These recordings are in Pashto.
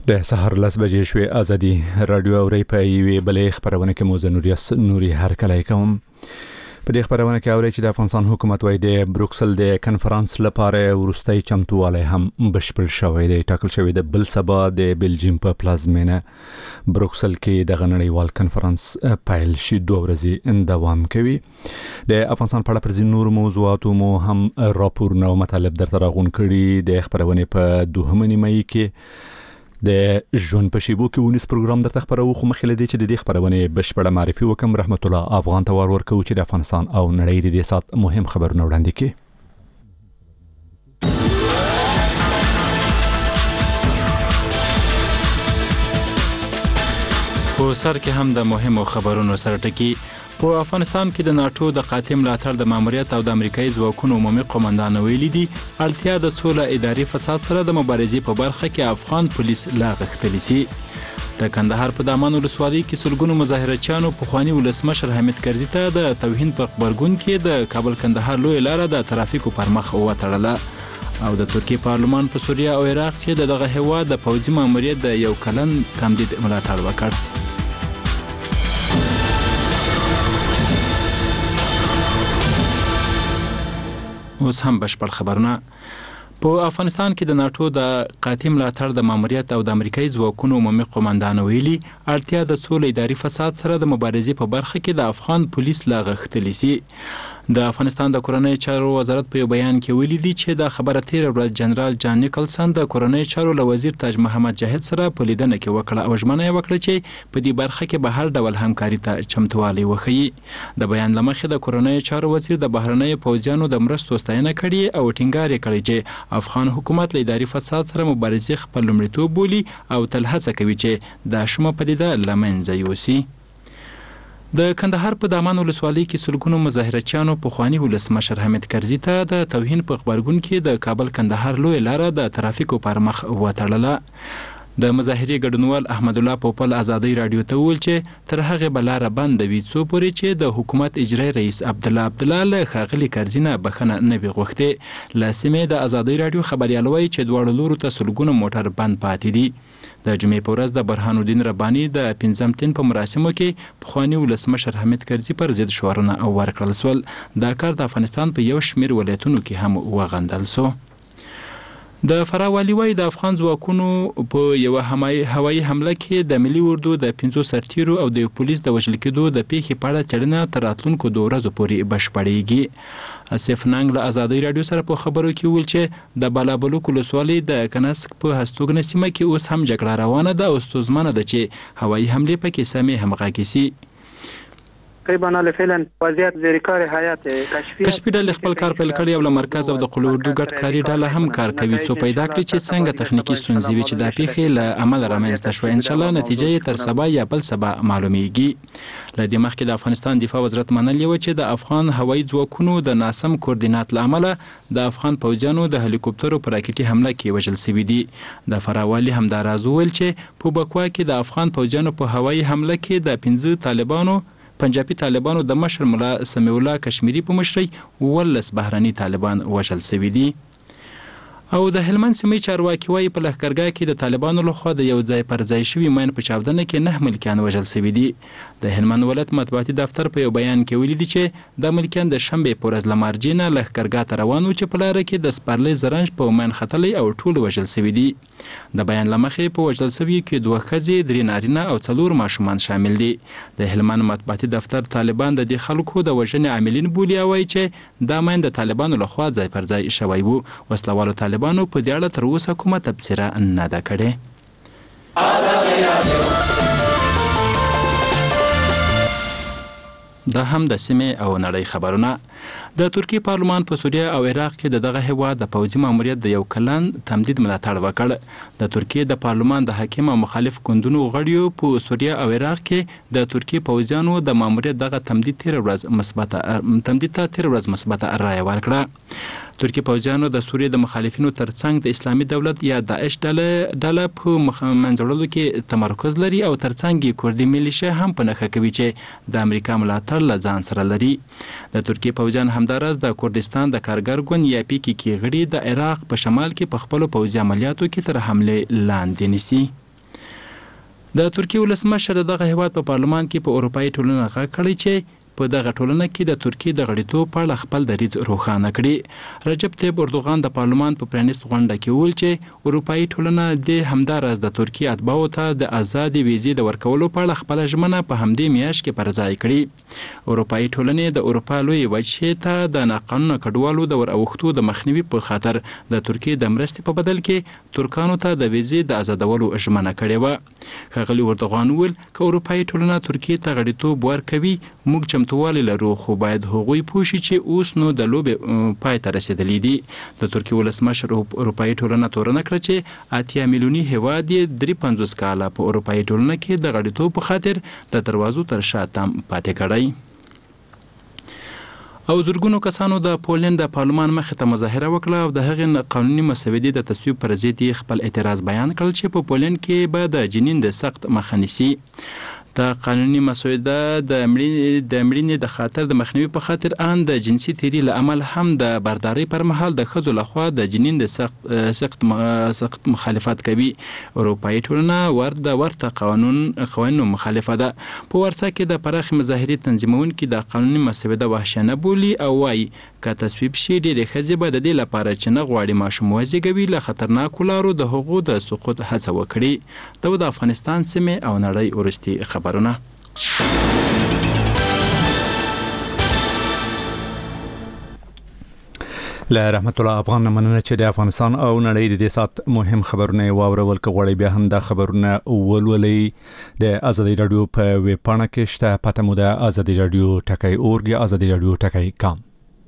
د سحر 10 بجې شوې ازادي رادیو اوري په یوې بلې خبرونه کې موزه نوري هرکلی کوم. په دې خبرونه کې اوري چې د افغانستان حکومت وايي د بروکسل د کنفرانس لپاره ورستۍ چمتووالی هم بشپړ شوی دی. ټاکل شوی د بل سبا د بلجیم په پلازمینه بروکسل کې د غنړیوال کنفرانس پیل شي 2 ورځې دوام کوي. د افغانستان په اړه پر ځینو نور موضوعاتو مو هم راپورونه او مطالب درته راغون کړي. د خبرونه په 2 مې کې د ژوند په شیبو کې ونیس پروګرام درته خبرو خو مخکې لدی چې د دې خبرونه بشپړه معرفي وکم. رحمت الله افغان ته ورکو چې د افغانستان او نړۍ د سات مهم خبرونه وړاندې کړي. په سر کې هم د مهمو خبرونو سره ټکی. په افغانستان کې د ناتو د قاطع ملاتړ د ماموریت او د امریکایي ځواکونو عمومي قومندان ویلي دي اړتیا د سوله اداري فساد سره د مبارزې په برخه کې افغان پولیس لا غښتلی سي. د کندهار په دامان ولسوالۍ کې سلګونو مظاهرچیانو پخواني ولسمشر حامد کرزي ته د توهین په خبرګون کې د کابل کندهار لوی لاره د ترافیکو پر مخ وتړله. او د ترکیه پارلمان په سوریه او عراق کې دغه هیواد د پوځي ماموریت د 1 کلن تمدید ملاتړ وکړ. اوس هم بشپړ خبرونه. په افغانستان کې د ناتو د قاطع ملاتړ د ماموریت او د امریکایي ځواکونو عمومي قومندان ویلي اړتیا د سولې اداري فساد سره د مبارزې په برخه کې د افغان پولیس لا غښتلی سي. د افغانستان د کورنۍ چارو وزارت په یو بیان کې ویلي دي چې د خبره تیر ورځ جنرال جان نیکلسن د کورنۍ چارو له وزیر تاج محمد جاهد سره په لیدنه کې وکړه او ژمنه یې وکړه چې په دې برخه کې به هر ډول همکاري ته چمتووالی وښیي. د بیان له مخې د کورنۍ چارو وزیر د بهرنیو پوځیانو د مرستو ستاینه کړې او ټینګار یې کړی چې افغان حکومت له اداري فساد سره مبارزې خپل لومړیتوب بولي او تل هڅه کوي چې دا شومه پدیده له منځه یوسي. د کندهار په دامان ولسوالۍ کې سلګونو مظاهرچیانو پخواني ولسمشر حامد کرزي ته د توهین په خبرګون کې د کابل کندهار لوی لاره د ترافیکو پر مخ وتړله. د مظاهرې ګډونوال احمد الله پوپل ازادي رادیو ته وویل چې تر هغه بلاره بند وي څو پورې چې د حکومت اجرایي رئیس عبدالله له ښاغلي کرزي نه بخښنه نه وي غوښتې. له سیمې د ازادي رادیو خبریال وایي چې دواړو لورو ته سلګونه موټر بند پاتې دي. د جمعې په ورځ د برهان الدین رباني د 5م تن په مراسمو کې پخواني ولسمشر حامد کرزي پر ضد شعارونه ورکړل سول. دا کار د افغانستان په یو شمېر ولایتونو کې هم وغندل سو. د فراه والي وايي د افغان ځواکونو په یو هوایي حمله کې د ملي اردو د 5 سرتیرو او د پولیس د وژل کېدو د پیښې په اړه څېړنه تر راتلونکو 2 ورځو پورې بشپړېږي. اسف ننګ له ازادي رادیو سره په خبرو کې ویل چې د بالابلوک ولسوالۍ د کنسک په هستوګنه سیمه کې اوس هم جګړه روانه ده او ستونزمنه ده چې هوایي حملې پکې سمې همغږې سي. تقریبا فعلا وضعیت زیر کار هیئت کشفي ډلې خپل کار پیل کړی او له مرکز او د قلو اردو ګډ کاري ډله هم کار کوي څو پیدا کړي چې څنګه تخنیکی ستونزې وي چې د پیښې له عمل رامنځته شوه. ان شاء الله نتیجه یې تر سبا یا بل سبا معلومیږي. له دې مخکې د افغانستان دفاع وزارت منلي و چې د افغان هوایي ځواکونو د ناسم کوردینات له امله د افغان پوځیانو د هلیکوپټرو په راکټي حمله کې وژل شوي دي. د فراه والي همدا راز وویل چې په بکوا کې د افغان پوځیانو په هوایي حمله کې د 15 پنجابي طالبانو د مشر ملا سمیع الله کشمیری په مشرۍ 18 بهرني طالبان وژل شوي دي. او د هلمند سیمې چارواکي وايي په لښکرګاه کې د طالبانو لخوا د یو ځای پر ځای شوي ماین په چاودنه کې 9 ملکیان وژل شوي دي. د هلمند ولایت مطبوعاتي دفتر په یو بیان کې ویلي دي چې د ملکیان د شنبې په ورځ له مارجینه لښکرګاه ته روان وو چې په لاره کې د سپرلۍ زرنج په ماین ختلی او ټول وژل شوي دي. د بیان له مخې په وژل شوي کې 2 ښځې 3 نارینه او 4 ماشومان شامل دي. د هلمند مطبوعاتي دفتر طالبان د دې خلکو د وژنې عاملین بولي او وایي چې دا ماین د طالبانو لخوا ځای پر ځای شوی وو. وسلوالو طالبانو په دې اړه تر اوسه کومه تبصره نه ده کړې. دا هم د سیمې او نړۍ خبرونه. د ترکیه پارلمان په سوریه او عراق کې دغه هیواد د پوځي ماموریت د 1 کلن تمدید ملاتړ وکړ. د ترکیه د پارلمان د حاکم او مخالف ګوندونو غړیو په سوریه او عراق کې د ترکیه پوځیانو د ماموریت دغه تمدید تیر ورځ مثبته رایه ورکړه. ترکیه پوځیانو د سوریه د مخالفینو ترڅنګ د اسلامي دولت یا داعش ډله په منځوړلو کې تمرکز لري او ترڅنګ کوردي میلیشیا هم په نښه کوي چې د امریکا ملاتړ له ځان سره لري. د ترکیه پوځیان همداراز د کوردستان د کارګر ګوند یا PKK غړي د عراق په شمال کې په خپلو پوځي عملیاتو کې تر حمله لاندې نیسي. د ترکیه ولسمشر دغه هیواد په پارلمان کې په اروپایي ټولنه غږ کړی چې په دغه ټولنه کې د ترکیه د غړیتوب په اړه خپل دریځ روښانه کړي. رجب طیب اردوغان د پارلمان په پرانیست غونډه کې وویل چې اروپایي ټولنه د همداراز د ترکیه اتباعو ته د آزادې ویزې د ورکولو په اړه خپل ژمنه په همدې میاشت کې پر ځای کړي. اروپایي ټولنې د اروپا لوی وجهې ته د ناقانونه کډوالو د ور اوښتو د مخنیوي په خاطر د ترکیه د مرستې په بدل کې ترکانو ته د ویزې د آزادولو ژمنه کړې وه. ښاغلي اردوغان وویل که اروپایي ټولنه ترکیه ته غړیتوب ورکوي موږ چمتووالی لرو، خو باید هغوی پوه شي چې اوس نو د لوبې پای ته رسېدلی دي. د ترکیه ولسمشر اروپایي ټولنه تورنه کړه چې 8 میلیوني هیواد یې 53 کاله په اروپایي ټولنه کې د غړیتوب په خاطر د دروازو تر شا تم پاتې کړی. او زرګونو کسانو د پولند د پارلمان مخې ته مظاهره وکړه او د هغې قانوني مسودې د تصویب پر ضد خپل اعتراض بیان کړل چې په پولند کې به د جنین د سخت مخه نیسي. د قانوني مسوده د مړینې د خاطر د مخنیوي په خاطر ان د جنسي تیری له امل هم د برداري پر مهال د ښځو لخوا د جنین د سخت مخالفت کوي. اروپایي ټولنه ورته قوانینو مخالفه ده. په ورڅا کې د پراخې مظاهرې تنظیمونکي د قانوني مسوده وحشیانه بولي او وايي که تصویب شي ډېرې ښځې به د دې لپاره چې نه غواړي ماشوم وزېږوي له خطرناکو لارو د هغو د سقوط هڅه وکړي. د افغانستان سیمې او نړۍ وروستي خبرونه. له رحمت الله افغان مننه چې د افغانستان او نړۍ د دې سات مهم خبرونه واورول کغوړی بیا هم د خبرونه ولولې د ازادي رادیو په ویب پاڼه کې شته پته مو د ازادي رادیو ټکی اورګ ازادي رادیو ټکی کام.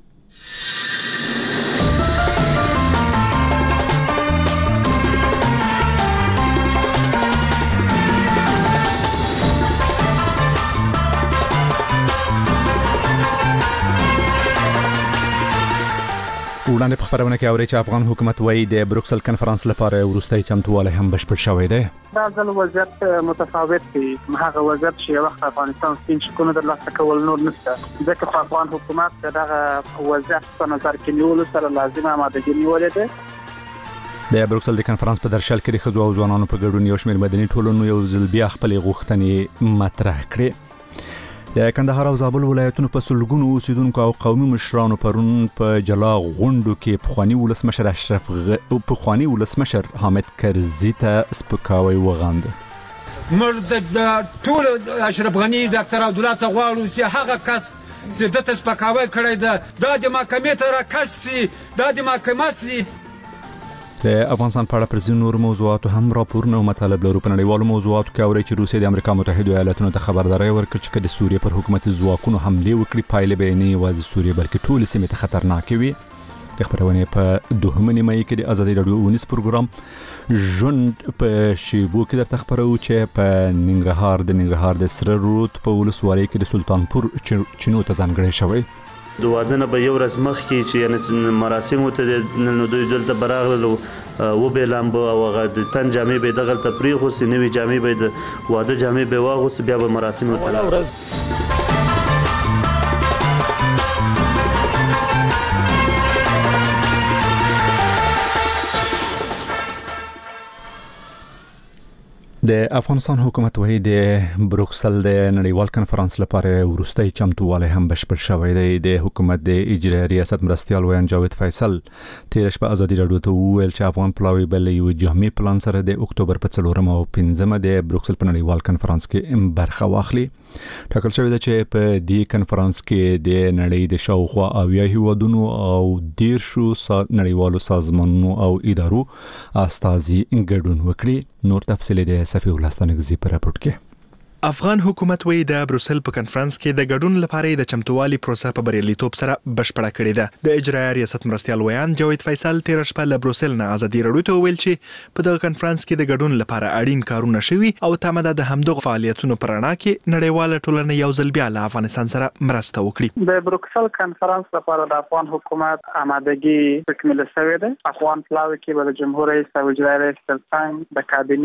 وړاندې په خبرونه کې اوري چې افغان حکومت وايي د بروکسل کنفرانس لپاره وروستي چمتووالی هم بشپړ شوی دی. دا ځل وضعیت متفاوت دی. هغه وضعیت چې وخت افغانستان سپین شکونه د لاسه کول نور نشته، ځکه افغان حکومت دغه وضعیت په نظر کې نیولو سره لازمه آمادګي نیولې ده. د بروکسل د کنفرانس په درشل کې د ښځو او ځوانانو په ګډون یو شمېر مدني ټولنو یو ځل بیا خپل غوښتنې مطرح کړې. د کندهار او زابل ولایتونو په سلګونو اوسیدونکو او قومي مشرانو پرون په جلا غونډو کې پخوانی ولسمشر حامد کرزي ته سپکاوی وغاند. موږ د ټول اشرف غنی ډاکټر عبدالله څغواړو چې هغه کس چې د سپکاوی کړی ده د محکمې ته راکش سي، د محکمه سي. د افغانستان په اړه پر ځینو نور موضوعاتو هم راپورونه او مطالب لرو. په نړیوالو موضوعاتو کې اوري چې روسیه د امریکا متحده ایالاتونو ته خبرداري ورکړه چې د سوریې پر حکومت ځواکونو حمله وکړي پایلې به نه یوازې سوریه بلکې ټول سیمه ته خطرناک وي. د خبرونه په دوهمه نیمه کې د ازادي رادیو ونیس پروګرام ژوند په شیبو کې درته خبرو چې په ننګرهار د سره رود په ولسوالۍ کې د سلطانپور چینو ته ځانګړی شوی. د واده نه به یو ورځ مخکې چې یعنې مراسمو ته نو دوی دلته براغلو و به لامبو او هغه د تن جامې به دغلته پریغوستې، نوې جامې به د واده جامې به واغوستې، بیا به مراسمو ته د افغانستان حکومت وایي د بروکسل د نړیوال کنفرانس لپاره وروستي چمتووالی هم بشپړ شوی دی. د حکومت د اجرایي ریاست مرستیال ویان جاوید فیصل تیر شپه ازادي رادیو ته وویل چې افغان پلاوی بل یو جامع پلان سره د اکتوبر په 4 او 5 د بروکسل په نړیوال کنفرانس کې برخه واخلي. ټاکل شوی دی چې په دې کنفرانس کې د نړۍ د شاوخوا 80 هیوادونو او 10 نړیوالو سازمانونو او ادارو استازي ګډون وکړي. نور تفصیل د صفی الله ستانګزي په راپورټ کې. افغان حکومت وی د بروسل په کنفرانس کې د ګډون لپاره د چمتووالي پروسه په بریالیتوب سره بشپړه کړې ده. د اجرایي ریاست مرستیال ویان جاوید فیصل تیر شپه له بروسل نه ازادي رادیو ته ویل چې په دغه کنفرانس کې د ګډون لپاره اړین کارونه شوي او تمه د همدغه فعالیتونو پر اړه کې نړیواله ټولنه یو ځل بیا له افغانستان سره مرسته وکړي. د بروکسل کنفرانس لپاره د افغان حکومت آمادګي تکمیل شوې ده. افغان پلاوی کې د جمهور رئیس او اجرایي ریاست ترڅنګ د کابینې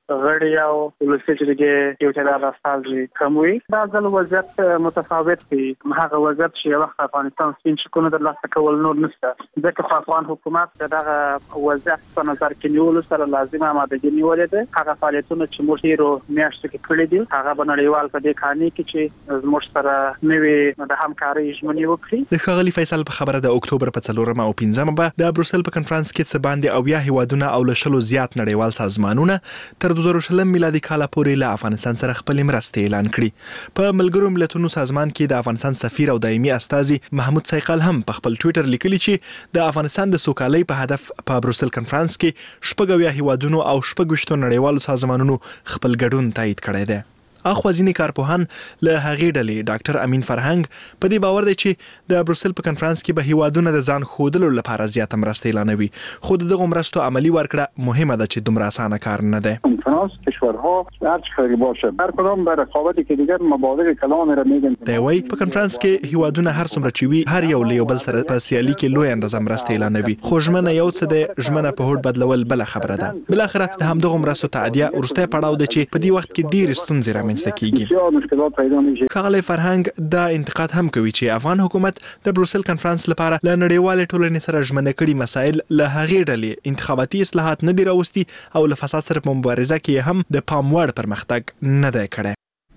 غړي او ولسي جرګې یو ځل راستالږي کوموي دا ځل وضعیت متفاوت دی هغه وضعیت چې وخت افغانستان سپین شکونه د لاسته کول نور نشته ځکه افغان حکومت دغه وضعیت په نظر کې نیول سره لازمه آمادګي نیولې ده هغه فعالیتونه چې موږ یې میاشتې کې کړې دي هغه بنړیوال په دې کاني کې چې موږ سره نوې د همکارۍ ژمنې وکړي د ښاغلي فیصل په خبره د اکتوبر په 4 او 5 به د بروسل په کنفرانس کې څه باندې او یا هیوادونه او لشلو زیات نړیوال سازمانونه تر 2020 میلادي کال پورې له افغانستان سره خپل مرستې اعلان کړي په ملګرو ملتونو سازمان کې د افغانستان سفیر او دایمي استازي محمود سیقل هم په خپل ټوئیټر لیکلي چې د افغانستان د سوکالۍ په هدف په بروسل کنفرانس کې شپږ هیوادونو او شپږ نړیوالو سازمانونو خپل ګډون تایید کړی دی اخوازینی کارپوهان له هغې ډلې ډاکټر امین فرهنګ په دې باور دی چې د بروسل په کنفرانس کې به هیوادونه د ځان ښودلو لپاره زیاته مرسته اعلانوي خو دغه مرستو عملی ورکړه مهمه ده چې دومره اسانه کار نه دی کنفرانس کشورها هر چقدر باشه هر کدام در رقابتی که دیگر مبالغ کلان را میگن دی وایي په کنفرانس کې هیوادونه هر څومره چې وي هر یو له یو بل سره په سیالي کې لوی اندازه مرسته اعلانوي خو ژمنه یو څه دی ژمنه په هوډ بدلول بل خبره ده بل اخره د همدغه مرستو تعدیه ورسته پړاو دی چې په دې وخت کې ډیر ستونزې رامنځته کیږي مشکلات پیدا میشه ښاغلی فرهنګ دا انتقاد هم کوي چې افغان حکومت د بروسل کنفرانس لپاره له نړیوال ټولنې سره ژمنه کړي مسایل له هغې ډلې انتخاباتي اصلاحات نه دي راوستي او له فساد سره په مبارزه کې هم د پام وړ پرمختګ نه دی کړی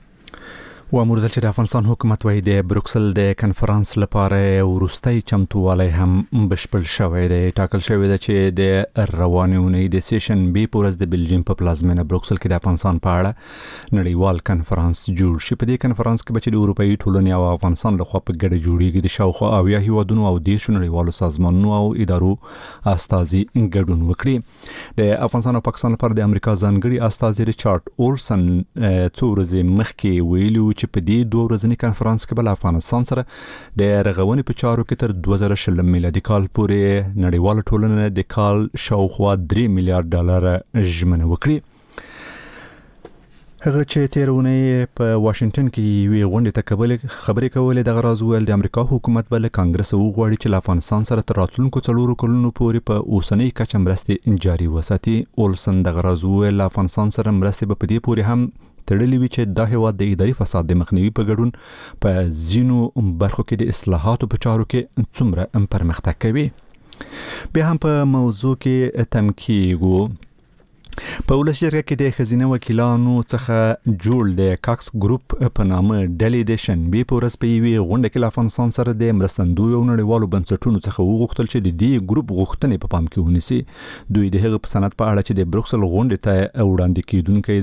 وامور چې د افغانستان حکومت وایي د بروکسل د کنفرانس لپاره وروستي چمتووالی هم بشپړ شوی دی ټاکل شوی دی چې د روانې اونۍ د سیشن بي پورز د بلجیم په پلازمینه بروکسل کې د افغانستان په اړه نړیوال کنفرانس جوړ شي په دې کنفرانس کې به چې د اروپאי ټولنې او افغانستان لخوا په ګډه جوړیږي د شاوخوا اویا هیوادونو او 10 نړیوالو سازمانونو او ادارو استازي ګډون وکړي د افغانستان او پاکستان لپاره د امریکا ځانګړي استازي ریچارډ اولسن څو ورځې مخکې ویلي چې په دې 2 ورځني کنفرانس کې بل افغانستان سره د رغونې په چارو کې تر 2020 میلادي کال پورې نړیوال ټولنه د کال شاوخوا 3 میلیارډ ډالر ژمنه وکړي هغه چې تیرونه په واشنگټن کې وی غونډه ته خبرې کولې د غراز ویل د امریکا حکومت بل کانګرس وغواړي چې افغانستان سره تر راتلونکو 4 کلونو پورې په اوسنۍ کچه مرستې جاري وساتي اولسن د غراز ویل افغانستان سره مرستې په دې پورې هم تړلې وی چې د هیواد د اداري فساد د مخنیوي په ګډون په زینو برخو کې د اصلاحاتو په چارو کې څومره پرمختګ کوي به هم په موضوع کې تمکیګو په ولس جرګه کې د خزینه وکیلانو څخه جوړ د کاکس ګروپ په نامه ډلې د شنبه په ورځ په یوه غونډه کې افغانستان سره د مرستندوی او نړیوالو بنسټونو څخه وغوښتل چې د دې ګروپ غوښتنې په پام کې ونیسي دوی د هغه په سند په اړه چې د بروکسل غونډې ته وړاندې کیدونکو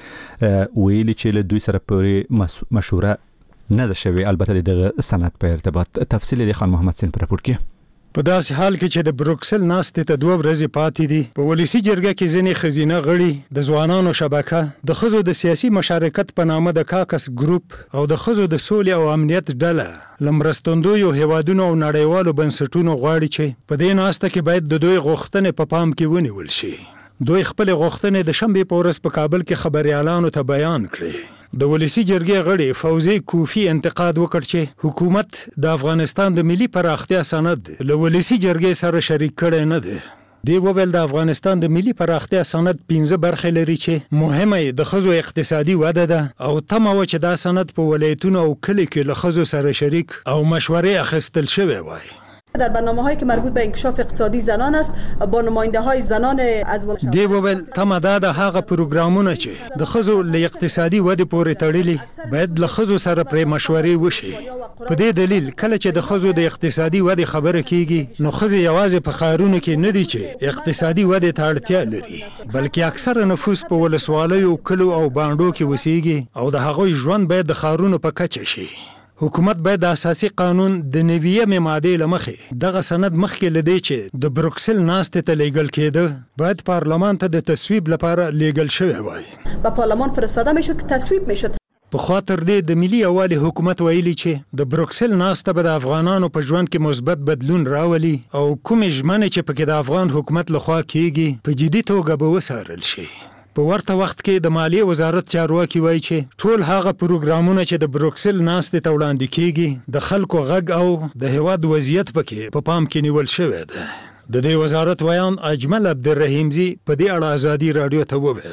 دی ویلي چې له دوی سره پورې مشوره نه ده شوې البته د سند په ارتباط تفصیل د خان محمد سین پر راپور کې په داسې حال کې چې د بروکسل ناستې ته 2 ورځې پاتې دي په ولسی جرګه کې ځینې خزینه غړي د ځوانانو شبکه د خزو د سیاسي مشارکت په نامه د کاکس ګروپ او د خزو د سولې او امنیت ډله لمرستندوی هیوادونو او نړیوالو بنسټونو غواړي چې په دې ناسته کې باید د دوی غوښتنې په پام کې ونیول شي دوی خپل غوښتنې د شنبه په ورځ په کابل کې خبريالانو ته بیان کړې د ولسی جرګې غړي فوزي کوفی انتقاد وکړ چې حکومت د افغانستان د ملي پراختیا سند له ولسی جرګې سره شریک کړي نه دي دی وویل د افغانستان د ملي پراختیا سند 15 برخې لري چې مهمه د خزو اقتصادي وده ده او تمه و چې دا سند په ولایتونو او کلی کې له خزو سره شریک او مشورې اخیستل شوی وای در برنامه‌هایی که مربوط به انکشاف اقتصادی زنان است با نماینده‌های زنان از دی وویل تمه د هغه پروګرامونه چې د خزو له اقتصادي ودې پورې تړلي باید له خزو سره پرې مشورې وشي په دې دلیل کله چې د خزو د اقتصادي ودې خبره کیږي نو خزې یوازې په خارونو کې نه دي چې اقتصادي ودې ته اړتیا لري بلکې اکثره نفوس په ولسوالیو کلو او باندو کې وسیږي او د هغوی ژوند باید د خارونو په کچه شي حکومت باید د اساسي قانون د 90 ماده لمخې دغه سند مخکې لدی چې د بروکسل ناستې ته لیږل کېده باید پارلمان ته د تصویب لپاره لیږل شوی وای به پارلمان فرستاده میشد که تصویب میشد په خاطر دې د ملي یوالي حکومت ویلي چې د بروکسل ناسته به د افغانانو په ژوند کې مثبت بدلون راولي او کومې ژمنې چې پکې د افغان حکومت لخوا کیږي په جدي توګه به وڅارل شي په ورته وخت کې د مالیې وزارت چارواکي وایي چې ټول هغه پروګرامونه چې د بروکسل ناستې ته وړاندې کیږي د خلکو غږ او د هیواد وضعیت پکې په پام کې نیول شوی دی د دې وزارت ویان اجمل عبدالرحیمزي په دې اړه ازادي رادیو ته وویل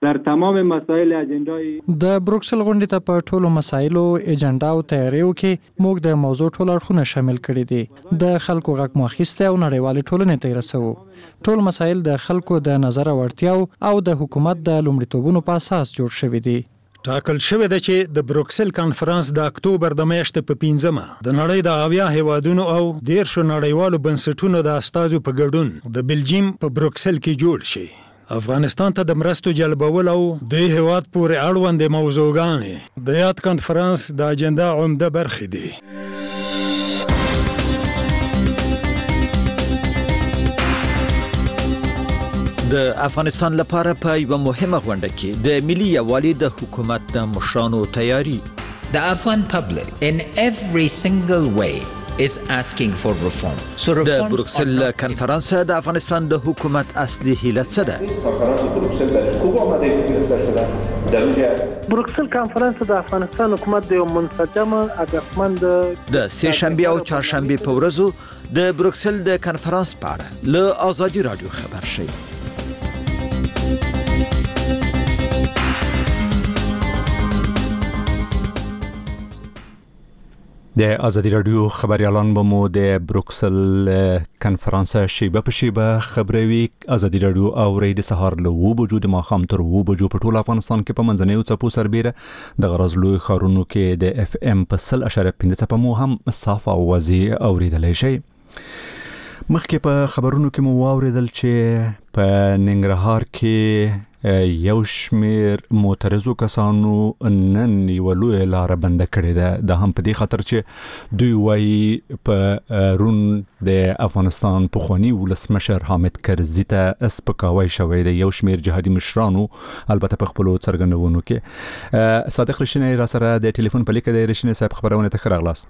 در تمام مسائل اجندای د بروکسل غونډې ته په ټولو مسایلو اجنډا او تیاریو کې موږ د موضوع ټول اړخونه شامل کړي دي. د خلکو غږ مو اخیستی او نړیوالې ټولنې ته یې رسوو. ټول مسایل د خلکو د نظر او اړتیاو او د حکومت د لومړیتوبونو په اساس جوړ شوي دي. ټاکل شوی دی چې د بروکسل کانفرنس د اکتوبر د میاشتې په 15مه د نړۍ د 80 هیوادونو او 10 نړیوالو بنسټونو د استازو په ګډون د بلجیم په بروکسل کې جوړ شي. افغانستان ته د مرستو جلبول او د هیواد پورې اړوند موضوعګانې د یاد کانفرنس د اجنډا عمده برخې دي. د افغانستان لپاره په یو مهمه غونډه کې د ملي یووالي د حکومت د مشرانو تیاری. The Afghan public in every single way is asking for reform. So reforms د بروکسل کانفرنس د افغانستان د حکومت اصلي هیله څه ده؟ بروکسل کانفرنس د افغانستان حکومت د منسجم هدفمند د سه شنبه او چهارشنبه په ورځو د بروکسل د کانفرنس په اړه له آزادي رادیو خبر شي. د ازادي رادیو خبريالان به مو د بروکسل کانفرنس شیبه په شیبه خبروي. ازادي رادیو او د سهار له وجود ما خام تر وجود په ټول افغانستان کې په منځنیو څپو سربېره د غرضلوي خارونو کې د اف ام په 0.5 په مو هم صاف او واضح اوریدلای شي. مخکې په خبرونو کې مو واوریدل چې په ننګرهار کې یو شمیر معترضو کسانو نن یو لوی لار بند کړې ده. د هم په دې خاطر چې دوی وايي په رون د افغانستان پخوانی ولسمشر حامد کرزي ته سپکاوی شوی دی. یو شمیر جهادي مشرانو البته په خپل څرګندونو کې صادق رشینی را سره د ټلیفون په لیکه د رشینی صاحب خبرونه ته خراغلاست.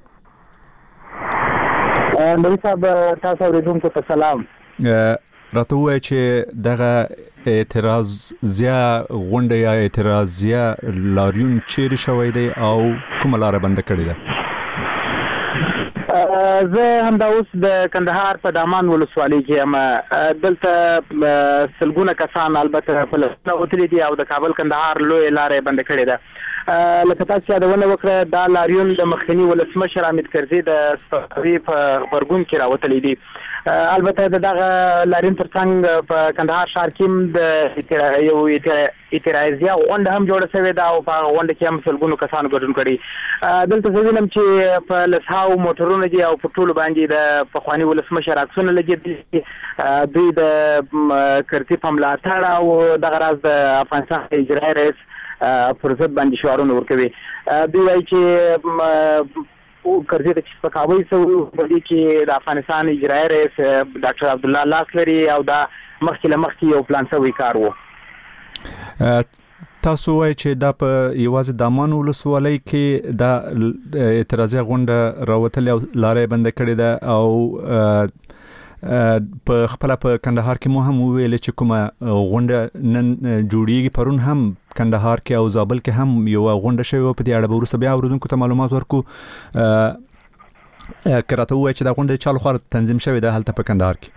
نبی صاحب تاسو اوریدونکو ته سلام. راته وایي چې دغه اعتراضیه غونډه یا اعتراضیه لاریون چیرې شوی دی او کومه لاره بنده کړې ده؟ زه همدا اوس د کندهار په دامان ولسوالۍ کې یم. دلته سلګونه کسان البته په لسنه وتلي دي او د کابل کندهار لوی لارې بنده کړې ده. لکه تاسو یادونه وکړه دا لاریون د مخکنی ولسمشر حامد کرزي د سپکاوي په خبرګون کې راوتلی دي. البته دغه لاریون ترڅنګ په کندهار ښار کې د یو اعتراضیه غونډه هم جوړه شوې ده او په غونډه کې هم سلګونو کسانو ګډون کړي. دلته زه وینم چې په لسهاو موټرونه دي او په ټولو باندې د پخواني ولسمشر عکسونه لګېدلي دي. دوی د کرزي په ملاتړ او دغه راز د افغانستان اجرایي رئیس پر ضد باندې شعارونه ورکوي. دوی وایي چې کرزي ته سپکاوی شوی په دې کې د افغانستان اجرایي رئیس ډاکټر عبدالله لاس لري او دا مخکې یو پلان شوی کار و. تاسو وایي چې دا په یوازې دامان ولسوالۍ کې دا اعتراضیه غونډه راوتلې او لارې بنده کړې ده او په خپل په کندهار کې مو هم ویل چې کومه غونډه نن جوړیږي. پرون هم کندهار کې او زابل کې هم یو غونډه شوی په دې اړه به وروسته بیا اوریدونکو ته معلومات ورکو. کراته وایي چې دا غونډه چالو خور تنظیم شوې ده هلته په کندهار کې.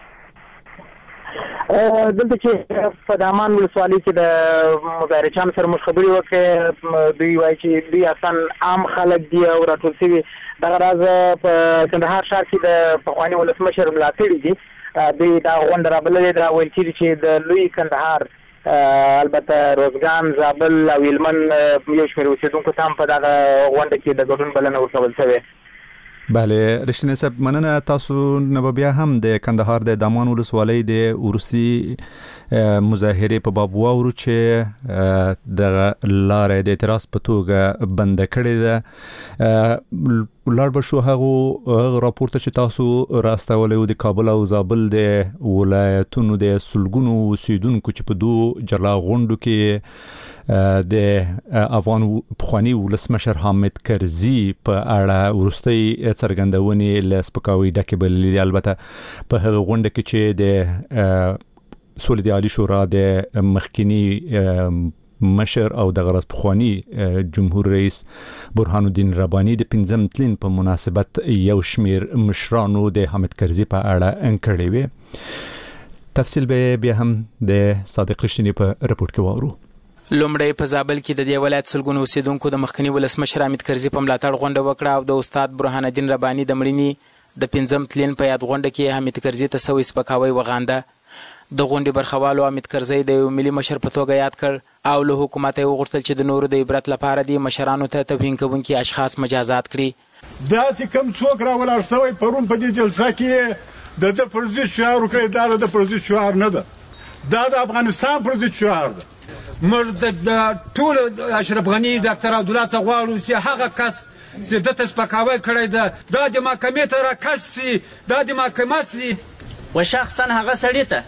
دلته چې په دامان ولسوالۍ کې د مظاهرچیانو سره موږ خبرې وکړې دوی وایي چې دوی اصلا عام خلک دي او راټول شوي. دغه راز په کندهار ښار کې د پخواني ولسمشر ملاتړي دي. دوی دا غونډه رابللې ده. ویل کېږي چې د لوی کندهار البته روزګان زابل او هلمند یو شمېر اوسېدونکو ته هم په دغه غونډه کې د ګډون بلنه ورکول شوې. بله رشتنه صاحب مننه. تاسو نه بیا هم د کندهار د دامان ولسوالۍ د ورسي مظاهره په باب واورو چې د لارې د اعتراض په توګه بند کړې ده. ولر به شو هغه راپورته چې تاسو راستولې د کابل او زابل د ولایتونو د سلګونو اوسیدونکو چې په دوه جلا غونډو کې د افغان پخوانی ولسمشر حامد کرزي په اړه ورستۍ څرګندونې له سپکاوي ډکه بللې. البته په هغه غونډه کې چې د سولې د عالی شورا د مخکنی مشر او د غرض پخوانی جمهور رئیس برهان الدین ربانی د 15 تلین په مناسبت یو شمیر مشرانو د حامد کرزي په اړه انکړې وي. تفصیل به بیا هم د صادق رښتینی په رپورت کې وورو. لومړی په زابل کې د دې ولایت سلګونو اوسیدونکو د مخکنی ولسمشر حامد کرزي په ملاتړ غونډه وکړه او د استاد برهان الدین رباني د مړینې د 5 تلین په یاد غونډه کې حامد کرزي ته سوي سپکاوی وغانده. د غونډې برخوالو حامد کرزي د یو ملي مشر په توګه یاد کړ او له حکومت یې وغوښتل چې د نورو د عبرت لپاره د مشرانو ته توهین کوونکي اشخاص مجازات کړي. دا چې کوم څوک راولاړ شوی پرون په دې جلسه کې د پرزي شعار وکړي، دا د پرزي شعار نه ده، دا د افغانستان پرزي شعار ده. موږ د ټول اشرف غنی ډاکټر عبدالله څخه غواړو چې هغه کس چې دته سپکاوی کړی ده دا د محکمې ته راکش سي، دا د محکمه سي. و شخصا هغه سړي ته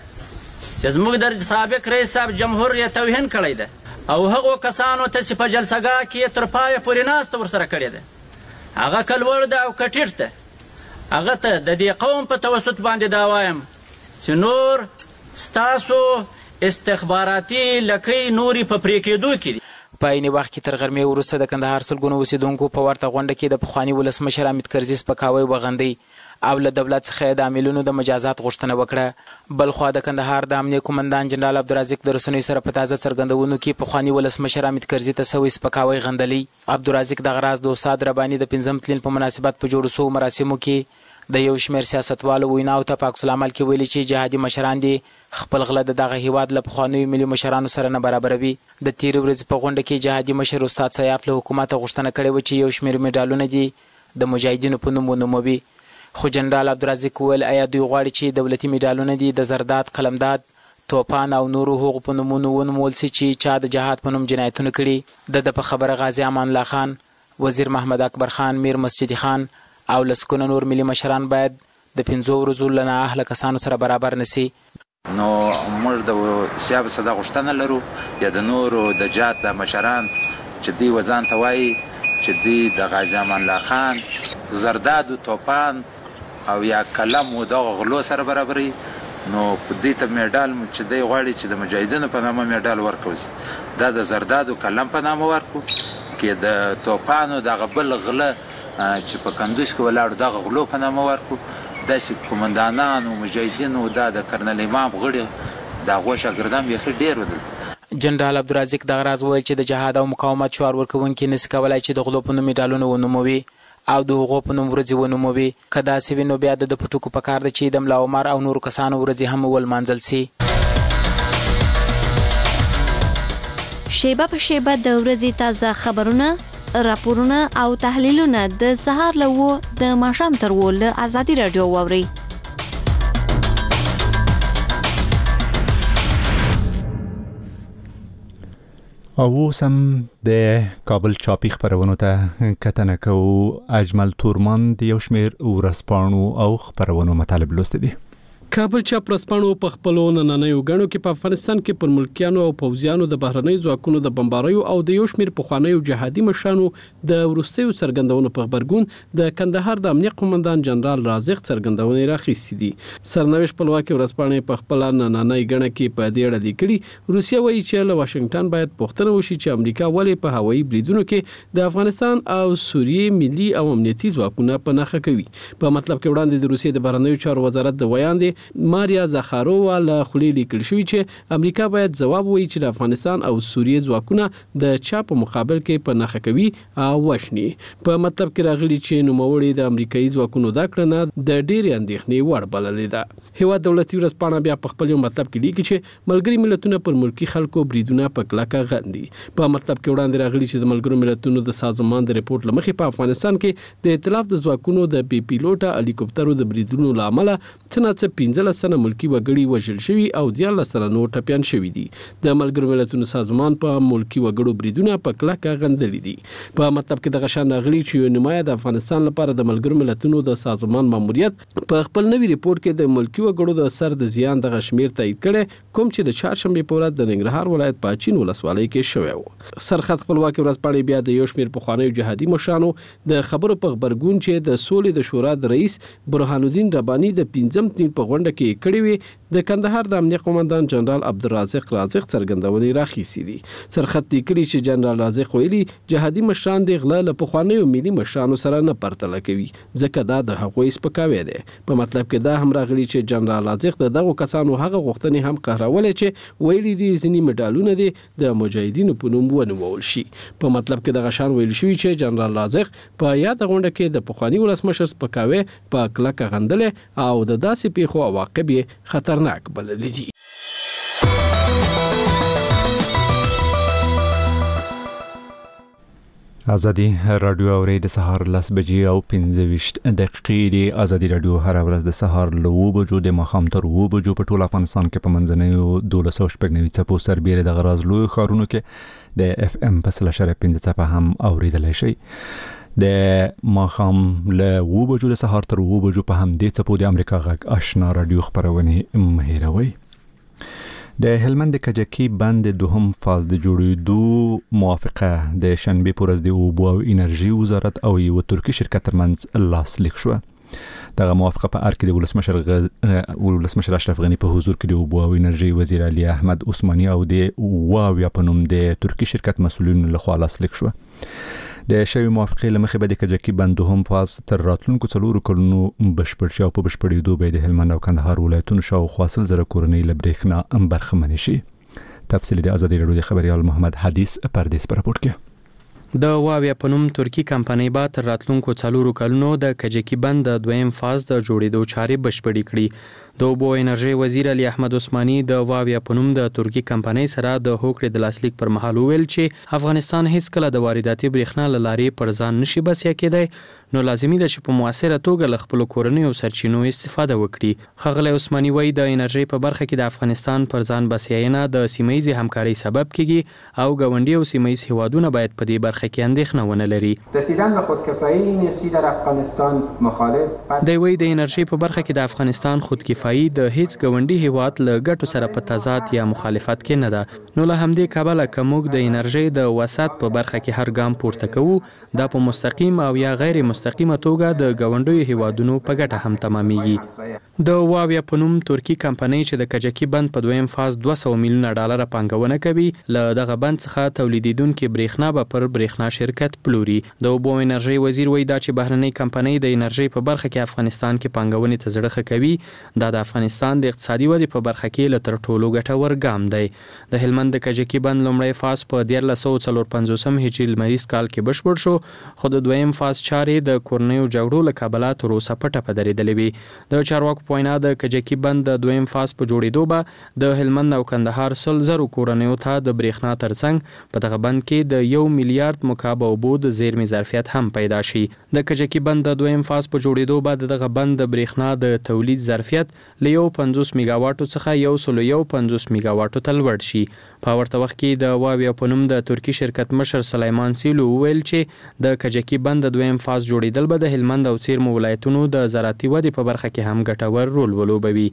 چې زموږ د سابق رئیس صاحب جمهور یې توهین کړی ده او هغو کسانو ته چې په جلسهګاه کې تر پایه پورې ناسته ورسره کړې ده، هغه که لوړ ده او که ټیټ ده، هغه ته د دې قوم په توسط باندې دا وایم چې نور ستاسو استخباراتي لکۍ نورې په پرې کېدو کې دي. په عین وخت کې تر غرمې وروسته د کندهار سلګونو اوسیدونکو په ورته غونډه کې د پخواني ولسمشر حامد کرزي سپکاوی وغندی او له دولت څخه د عاملونو د مجازات غوښتنه وکړه. بلخوا د کندهار د امنیه قومندان جنرال عبدالرازق د رسنیو سره په تازه څرګندونو کې پخواني ولسمشر حامد کرزي ته سوي سپکاوی غندلی. عبدالرازق دغه راز د استاد رباني د 5 تلین په مناسبت په جوړو سوو مراسمو کې د یو شمېر سیاستوالو ویناو ته په عکس العمل کې ویلي چې جهادي مشران دي خپل غله د دغه هیواد له پخوانیو ملي مشرانو سره نه برابروي. د تېرې ورځې په غونډه کې جهادي مشر استاد سیاف له حکومته غوښتنه کړې وه چې یو شمېر مډالونه دي د مجاهدینو په نوم ونوموي. خو جنرال عبدالرازق وویل ایا دوی غواړي چې دولتي مډالونه دي د زرداد، قلمداد، توپان او نورو هغو په نومونو ونومول سي چې چا د جهاد په نوم جنایتونه کړي. د په خبره غازي امان الله خان، وزیر محمد اکبر خان، میر مسجدي خان او لسکونه نور ملي مشران باید د 5 ورځو له نااهله کسانو سره برابر نسی. نو موږ د سیاب صدا غوښتنه لرو یا د نورو د جهاد د مشران چې دوی وځان ته وایي چې دوی د غازي امان الله خان، زرداد و توپان او یا کلم و دغه غلو سره برابري، نو په دې ته میډال چې دوی غواړي چې د مجاهدینو په نامه میډال ورکړل شي، دا د زرداد و کلم په نامه ورکړو، کې د توپانو دغه بل غله چې په کندوز کې ولاړ دغه غلو په نامه ورکړو. داسې قومندانان او مجاهدین او د کرنل امام غړي د هغو شاګردان بیخي ډېر ودل. جنرال عبدالرازق دغه راز وویل چې د جهاد او مقاومت شعار ورکوونکي نسي کولی چې د غلو په نوم مډالونه ونوموي او د هغو په نوم ورځې ونوموي. که داسې وي نو بیا د په ټکو پکار ده چې د ملا عمر او نورو کسانو ورځې هم ولمانځل سي. شیبه په شیبه د ورځې تازه خبرونه، راپورونه او تحلیلونه د سهار له 9 د ماښام تر 10 له ازادي رادیو واوري. او سم د کابل چاپی خبرونو ته کتنه کوو. اجمل تورمان د یو شمېر ورځپاڼو او خبرونو مطالب لوستي دي. کابل چاپ ورځپاڼو په خپلو نننیو غړو کې په افغانستان کې پر ملکیانو او پوځیانو د بهرنۍ ځواکونو د بمباریو او د یو شمېر پخوانیو جهادي مشرانو د وروستیو څرګندونو په خبرګون د کندهار د امنیه قومندان جنرال رازق څرګندونې راخیستې دي. سرنوشت خپلواکي ورځپاڼې په خپل نننۍ غړ کې په دې اړه لیکلي روسیه وایي چې له واشنگټن باید پوښتنه وشي چې امریکا ولې په هوایي بریدونو کې د افغانستان او سوریې ملي او امنیتي ځواکونه په نښه کوي. په مطلب کې وړاندې د روسیې د بهرنیو چارو وزارت د ویاندې ماریا زخارووا له خولې لیکل شوی چې امریکا باید ځواب ووایي چې د افغانستان او سوریې ځواکونه د چا په مقابل کې په نښه کوي او وشني. په مطلب کې راغلي چې نوموړي د امریکایي ځواکونو دا کړنه د ډېرې اندېښنې وړ بللې ده. هیواد دولتي ورځپاڼه بیا په خپل یو مطلب کې لیکي چې ملګري ملتونه پر ملکی خلکو بریدونه په کلکه غندي. په مطلب کې وړاندې راغلي چې د ملګرو ملتونو د سازمان د ریپورت لمخې په افغانستان کې د ائتلاف د ځواکونو د بي پیلوټه هلیکوپټرو د بریدونو لامل څنګه 15 سنه ملکی وګړي وژل شوي او 14 سنه نور ټپيان شوي دي. د ملګرو ملتونو سازمان په ملکی وګړو بریدونه په کلکه غندلي دي. په مطلب کې د غشان راغلي چې یو نماینده د افغانستان لپاره د ملګرو ملتونو د سازمان ماموریت په خپل نوي ریپورت کې د ملکی وګړو د سر د زیان د شمیر تایید کړي کوم چې د چهارشنبه په ورځ د ننګرهار ولایت پاچین ولسوالۍ کې شوی و. سرخط خپلواکي ورځپاڼې بیا د یو شمیر پخوانیو جهادي مشرانو د خبرو په خبرګون چې د سولې د شورا د رئیس برهان الدین رباني د 15 تین په غونډه غونډه کې کړې وي د کندهار د امنیه قومندان جنرال عبدالرازق رازق څرګندونې راخیستې دي سرخط کړي چې جنرال رازق ویلي جهادي مشران د غلا له پخوانیو ملي مشرانو سره نه پرتله کوي ځکه دا د هغوی سپکاوی دی په مطلب کې دا هم راغلي چې جنرال رازق دغه کسانو هغه غوښتنې هم قهرولې چې ویلي دي ځینې مډالونه دي د مجاهدینو په نوم ونومول شي په مطلب کې دغه شان ویل شوی چې جنرال رازق په یاد غونډه کې د پخوانی ولسمشر سپکاوی په کلکه غندلې او د داسې پیښو عواقب خطرناک بللي دي ازادي رادیو اوري د سهار 10 بجې او 15 دقیقې دی ازادي رادیو هر ورځ د سهار له 9 بجو د ماښام تر 9 بجو په ټول افغانستان کې په منځنوي 1290 څپو سربېره د غراز لوی خارونو کې د اف ام په 3.5 څپه هم اوریدلای شي د ماښام له 9 بجو د سهار تر 9 بجو په هم د څپو د امریکا غږ آشنا رادیو خبرونه مهیروي د هلمند کجکی بند دوهم فاز د جوړېدو موافقه د شنبه پر ورځ د اوبو او انرژي وزارت او یو ترکی شرکت ترمنځ لاسلیک شو دغه موافقه په ارکه د ولسمشر اشرف غنی په حضور کې د اوبو او انرژي وزیر علي احمد عثماني او د واویا په نوم د ترکی شرکت مسؤلینو لخوا لاسلیک شو د شوی موافقه لمخې به د کجکی بند دوهم فاز تر راتلونکو 4 کلونو بشپړ شو په بشپړېدو به د هلمند او کندهار ولایتونو شاوخوا 1000 کورنۍ له برېښنا برخمن شي تفصیل د ازادي رادیو خبريال محمد حدیث پردیس پر راپورټ کې د واویا په نوم ترکی کمپنۍ به تر راتلونکو 4 کلونو د کجکی بند د دویم فاز د جوړېدو چارې بشپړې کړي د اوبو انرژي وزیر علي احمد عثماني د واویا په نوم د ترکی کمپنۍ سره د هوکړې د لاسلیک پر مهال ویل چې افغانستان هیڅ کله د وارداتي برېښنا له لارې پر ځان نشي بسیا کېدای نو لازمي ده چې په موثره توګه له خپل کورنۍ او سرچینو استفاده وکړي خغله عثماني وایي د انرژي په برخه کې د افغانستان پر ځان بسیاینه د سیمایي همکاري سبب کیږي او ګاونډي او سیمایي هیوادونه باید په دې برخه کې اندېښنه ونه لري رسیدن به خودکفایی انرژی در افغانستان مخالف دی وایي د انرژي په برخه کې د افغانستان خودکفایی د هیڅ ګاونډي هیواد له ګټو سره په تضاد یا مخالفت کې نه ده نو له همدې کبله کومګ د انرژي د وسات په برخه کې هر ګام پورته کوو دا په مستقیم او یا غیر مستقیمه توګه د ګاونډیو هیوادونو په ګټه هم تمامېږي د واویا په نوم ترکی کمپنۍ چې د کجکی بند په دویم فاز 200 میلیونه ډالر پانګونه کوي له دغه بند څخه تولیدیدونکو برېښنا به پر برېښنا شرکت پلوري د اوبو انرژي وزیر وایي دا چې بهرنۍ کمپنۍ د انرژي په برخه کې افغانستان کې پانګونې ته زړه کوي دا د افغانستان د اقتصادي ودې په برخه کې له تر ټولو ګټور ګام دی د هلمند د کجکی بند لومړی فاز په 1354 هجري لمریز کال کې بشپړ شو خو د دویم فاز چارې د کورنیو جګړو له کبله تر اوسه پټه په درېدلې وي د چارواکو پوینا د کجکی بند د دویم فاز په جوړېدو به د هلمند او کندهار 100 کورنیو ته د برېښنا ترڅنګ په دغه بند کې د 1 میلیارډ مکعب اوبو د زیرمې ظرفیت هم پیدا شي د کجکی بند د دویم فاز په جوړېدو به دغه بند د برېښنا د تولید ظرفیت له 50 میگا واټو څخه 150 میگا واټو ته لوړ شي په ورته وخت کې د واویا په نوم د ترکی شرکت مشر سلیمان سیلو ویل چې د کجکی بند د دویم فاز جوړېدل به د هلمند او څیرمو ولایتونو د زراعتي ودې په برخه کې هم ګټور رول ولوبوي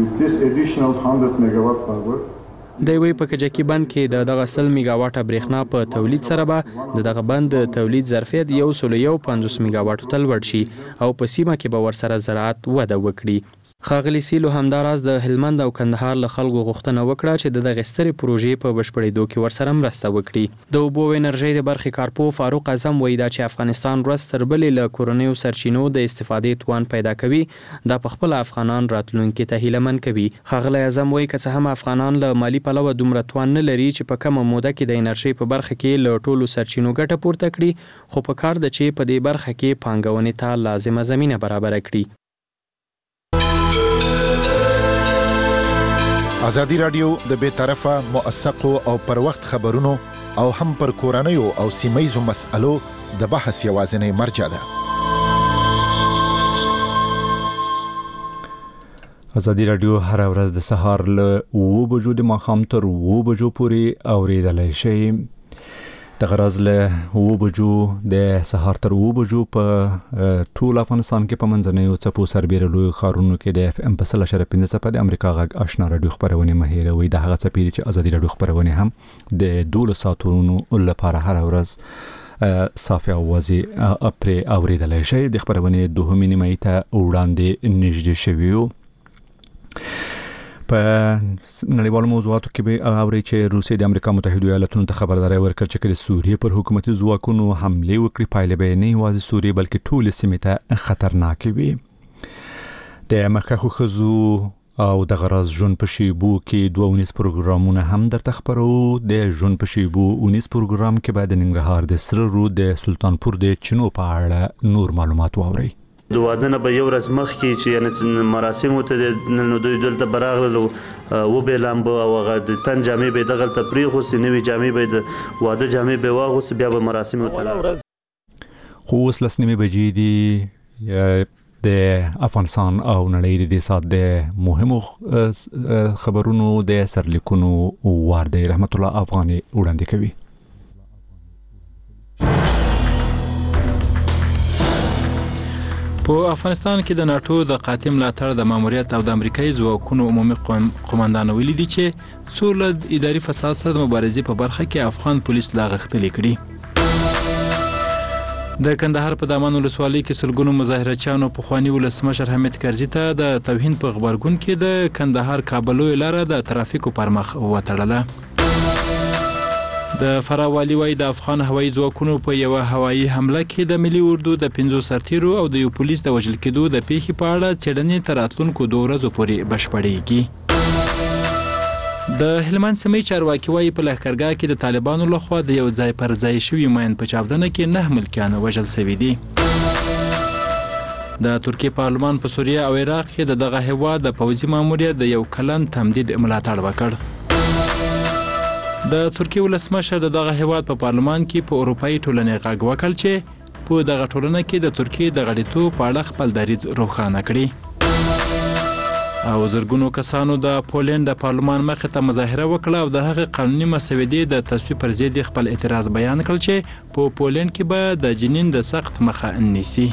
د وی په کجکی بند کې د دغه 100 میگا واټه برېښنا په تولید سره به د دغه بند تولید ظرفیت 150 میگا واټو ته لوړ شي او په سیمه کې به ورسره زراعت وده وکړي خاغلی سیلو همداراز د هلمند او کندهار له خلکو غوښتنه وکړه چې د دغه سترې پروژې په بشپړېدو کې ورسره مرسته وکړي د اوبو انرژي د برخې کارپو فاروق اعظم وایي دا چې افغانستان ورځ تر بلې له کورنیو سرچینو د استفادې توان پیدا کوي دا په خپل افغانان راتلونکي ته هیلهمن کوي خاغلی اعظم وایي که څه هم افغانان له مالی پلوه دومره توان نه لري چې په کومه موده کې د انرژي په برخه کې له ټولو سرچینو ګټه پورته کړي خو په کار ده چې په دې برخه کې پانګونې ته لازمه زمینه برابر کړي ازادي رادیو د بے طرفه موثقو او پر وخت خبرونو او هم پر کورنیو او سیمایي مسألو د بحث یوازینی مرجع ده. ازادي رادیو هر ورځ د سهار له 9 بجو د ماښام تر 9 بجو پورې اوریدلای شئ. د غرض له 9 بجو د سهار تر 9 بجو په ټول افغانستان کې په منځنوي څپو سربېره لوی ښارونو کې د اف ام په 3.5 څپه د امریکا غږ آشنا رادیو خبرونه مهیروي د هغه څپې چې ازادي رادیو خبرونه هم د 12 ساعتونو لپاره هر ورځ صافي اوازي اوریدلای شئ. د خبرونه دوهمې نیمه ته وړاندې نږدې شویو په نړیوالو موضوعاتو کې به اوري چې روسیه د امریکا متحده ایالاتونو ته خبرداري ورکړه چې د سوریې پر حکومتي ځواکونو حمله وکړي پایله به نه یوازې سوریه بلکې ټول سیمه ته خطرناک وي. د مخکښو خزو او د غرض ژوند په شیبو کې 2 پروګرامونه هم درته خبرو. د ژوند په شیبو 19 پروګرام کې بعد ننګرهار د سره رو د سلطانپور د چینو په اړه نور معلومات واوري. د واده نه به یو ورځ مخکې چې یعنی مراسم ته نو دوی دلته براغلو و به لامبو او هغه د تن جامې به دغه ته پریخوستي نوې جامې به د واده جامې به واغوست بیا به مراسم ته خو اوس لسنیمه بجې دي د افغانستان او نړۍ د سات د مهمو خبرونو د سرلیکونو وار دی. رحمت الله افغاني وړاندې کوي. په افغانستان کې د ناتو د قاطع ملاتړ د ماموریت او د امریکایي ځواکونو عمومي قومندان ویلي دي چې څو له اداري فساد سره د مبارزې په برخه کې افغان پولیس لا غښتلي کړي. د کندهار په دامان ولسوالۍ کې سلګونو مظاهرچیانو پخواني ولسمشر حمید کرزي ته د توهین په غبرګون کې د کندهار کابل لاره د ترافیکو پر مخ وتړله. د فراوالي وای د افغان هوایي ځواکونو په یو هوایي حمله کې د ملي اردو د 15 سرتیرو او د یو پولیس د وژل کېدو د پیښې په اړه څېړنې تر راتلونکو 2 ورځو پورې بشپړېږي. د هلمند سیمې چارواکي وای په لښکرګاه کې د طالبانو لخوا د یو ځای پر ځای شوي ماین په چاودنه کې 9 ملکیان وژل شوي دي. د ترکیه پارلمان په سوریه او عراق کې دغه هیواد د پوځي ماموریت د یو کلن تمدید ملاتړ وکړ. د ترکیه ولسمشر دغه هیواد په پارلمان کې په اروپאי ټولنې غږ وکړ چې په دغه ټولنه کې د ترکیه د غړیتوب په اړه خپل دریځ روښانه کړي. او زرګونو کسانو د پولند د پارلمان مخې ته مظاهره وکړه او د هغه قانوني مسودې د تصویب پر ضد خپل اعتراض بیان کړ چې په پولند کې به د جنین د سخت مخه نیسي.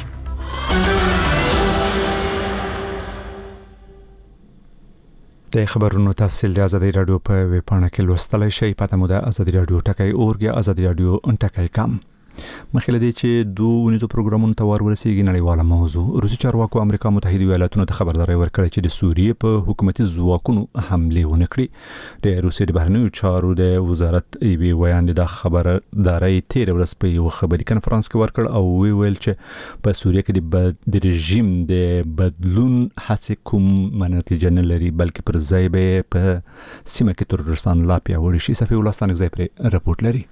د خبرونو تفصیل د ازادي رادیو په ویب پاڼه کې لوستلای شئ. پته مو د ازادي رادیو ټکای اورګ یا ازادي رادیو ټکای کم. مخکې لدی چې 2 پروګرامونو ته ورسیږي نړیواله موضوع. روسي چارواکو امریکا متحده ایالاتونو ته خبرداري ورکړه چې د سوریې په حکومتي ځواکونو حمله ونه کړي. د روسي د بهرنیو چارو د وزارت ایوي ویان د خبرداري تیر ورځ په یو خبري کنفرانس کې ورکړ او ویل چې په سوریې کې د رژیم د بدلون هڅه کوم نتیجه نه لري بلکې پر ځای به په سیمه کې ترورستان لا پیاوړي شي. صفي ولستان ځای پر رپورت لري.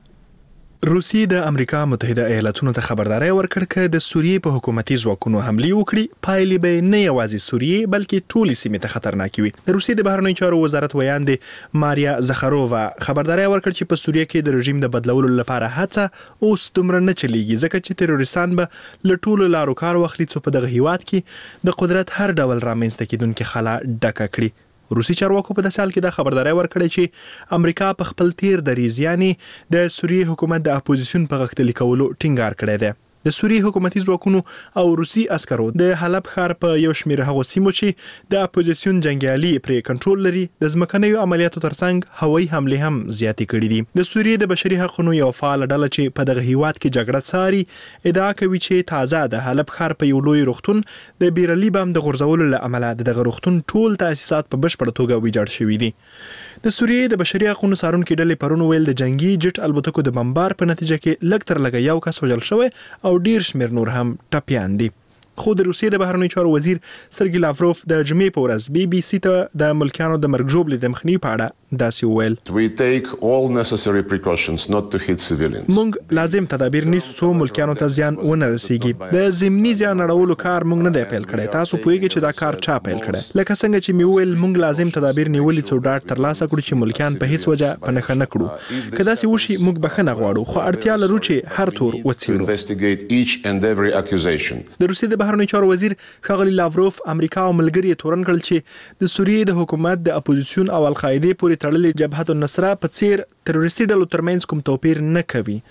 روسیه د امریکا متحده ایالاتونو ته خبرداري ورکړه چې د سوریې په حکومتي ځواکونو حمله وکړي پایلې به نه یوازې سوریې بلکې ټولې سیمې ته خطرناک وي. د روسیې د بهرنیو چارو وزارت ویان دی ماریا زخارووا خبرداري ورکړه چې په سوریې کې د رژیم د بدلولو لپاره هڅه اوس دومره نه چلیږي ځکه چې تروریستان به له ټولو لارو کار واخلي چې په دغه هیواد کې د قدرت هر ډول رامنځته کېدونکې خلا ډکه کړي. روسي چارواکو په داسې حال کې دا خبرداري ورکړه چې امریکا په خپل تیر دریځ یعنی د سوریې حکومت د اپوزیشن په غښتلي کولو ټینګار کړی دی. د سوریې حکومتي ځواکونو او روسي عسکرو د حلب ښار په یو شمېر هغو سیمو چې د اپوزیشن جنگیالي پرې کنټرول لري د ځمکنیو عملیاتو ترڅنګ هوایي حمله هم زیاتې کړې دي. د سوریې د بشري حقوقو یو فعال ډله چې په دغه هیواد کې جګړه څاري ادعا کوي چې تازه د حلب ښار په یو لوی روغتون د بیرلي بم د غورځولو له امله دغه روغتون ټول تاسیسات په بشپړ توګه ویجاړ شوي دي. د سوریې د بشري حقوقو څارونکو ډلې پرون ویل د جنگي جټ الوتکو د بمبار په نتیجه کې لږ تر لږه یو کس وژل شوی او ډیر شمیر نور هم ټپیان دي. خو د روسیې د بهرنیو چارو وزیر سرګي لاوروف د جمعې په ورځ بي بي سي ته د ملکیانو د مرګ ژوبلې د مخنیوي په اړه داسې وویل. We take all necessary precautions not to hit civilians. موږ لازم تدابیر نیسو څو ملکیانو ته زیان ونه رسیږي. د ضمني زیان اړولو کار موږ نه دی پیل کړی. تاسو پوهیږئ چې دا کار چا پیل کړی. لکه څنګه چې می ویل موږ لازم تدابیر نیولې څو ډاډ ترلاسه کړو چې ملکیان په هیڅ وجه په نښه نه کړو. که داسې وشي موږ بخښنه غواړو خو اړتیا لرو چې هر تور وڅېړو. Investigate each and every accusation. د روسیې د بهرنیو چارو وزیر ښاغلي لاوروف امریکا او ملګري تورن کړل چې د سوریې د حکومت د اپوزیشن او القاعده پورې تړلې جبهه النصره په څیر تروریستي ډلو ترمنځ کوم توپیر نه کوي.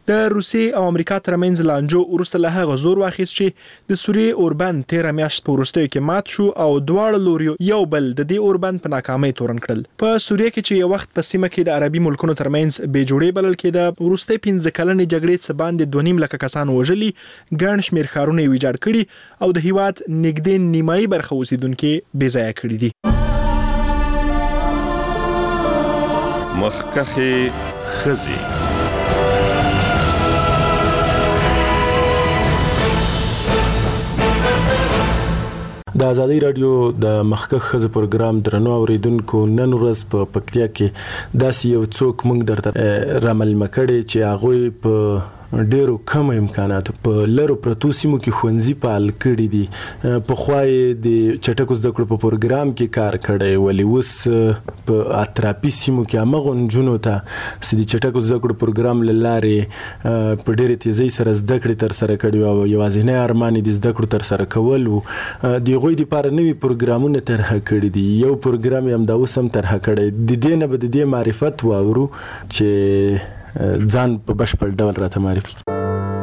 د روسیې او امریکا ترمنځ لانجو وروسته له هغه زور واخیست چې د سوریې اوربند 13 میاشت په وروستیو کې مات شو او دواړه لوري یو بل د دې اوربند په ناکامۍ تورن کړل. په سوریې کې چې یو وخت په سیمه کې د عربي ملکونو ترمنځ بې جوړې بلل کېده، وروستي 15 کلنې جګړې څخه باندې 2.5 لک کسان وژلي، ګڼ شمېر ښارونه یې ویجاړ کړي او د هیواد نږدې نیمایي برخه اوسیدونکي بې ځایه کړي دي. مخکښې ښځې. د ازادي رادیو د مخکښ ښځو پروګرام درنو اوریدونکو، نن ورځ په پکتیا کې داسې یو څوک موږ درته رامعلومه کړي چې هغوی په ډیرو کم امکاناتو په لرو پرتو سیمو کې ښوونځي فعال کړي دي. پخوا یې د چټکو زده کړو په پروګرام کې کار کړی، ولې اوس په اطرافي سیمو کې همغو نجونو ته چې د چټکو زده کړو پروګرام له لارې په ډېرې تیزۍ سره زده کړې ترسره کړي او یوازینی ارمان یې د زده کړو ترسره کول و. د هغوی دپاره نوي پروګرامونه طرحه کړي دي. یو پروګرام یې همدا اوس هم طرحه کړی. د دې نه به د دې معرفت واورو چې ځان په بشپړ ډول راته معرفي کړي.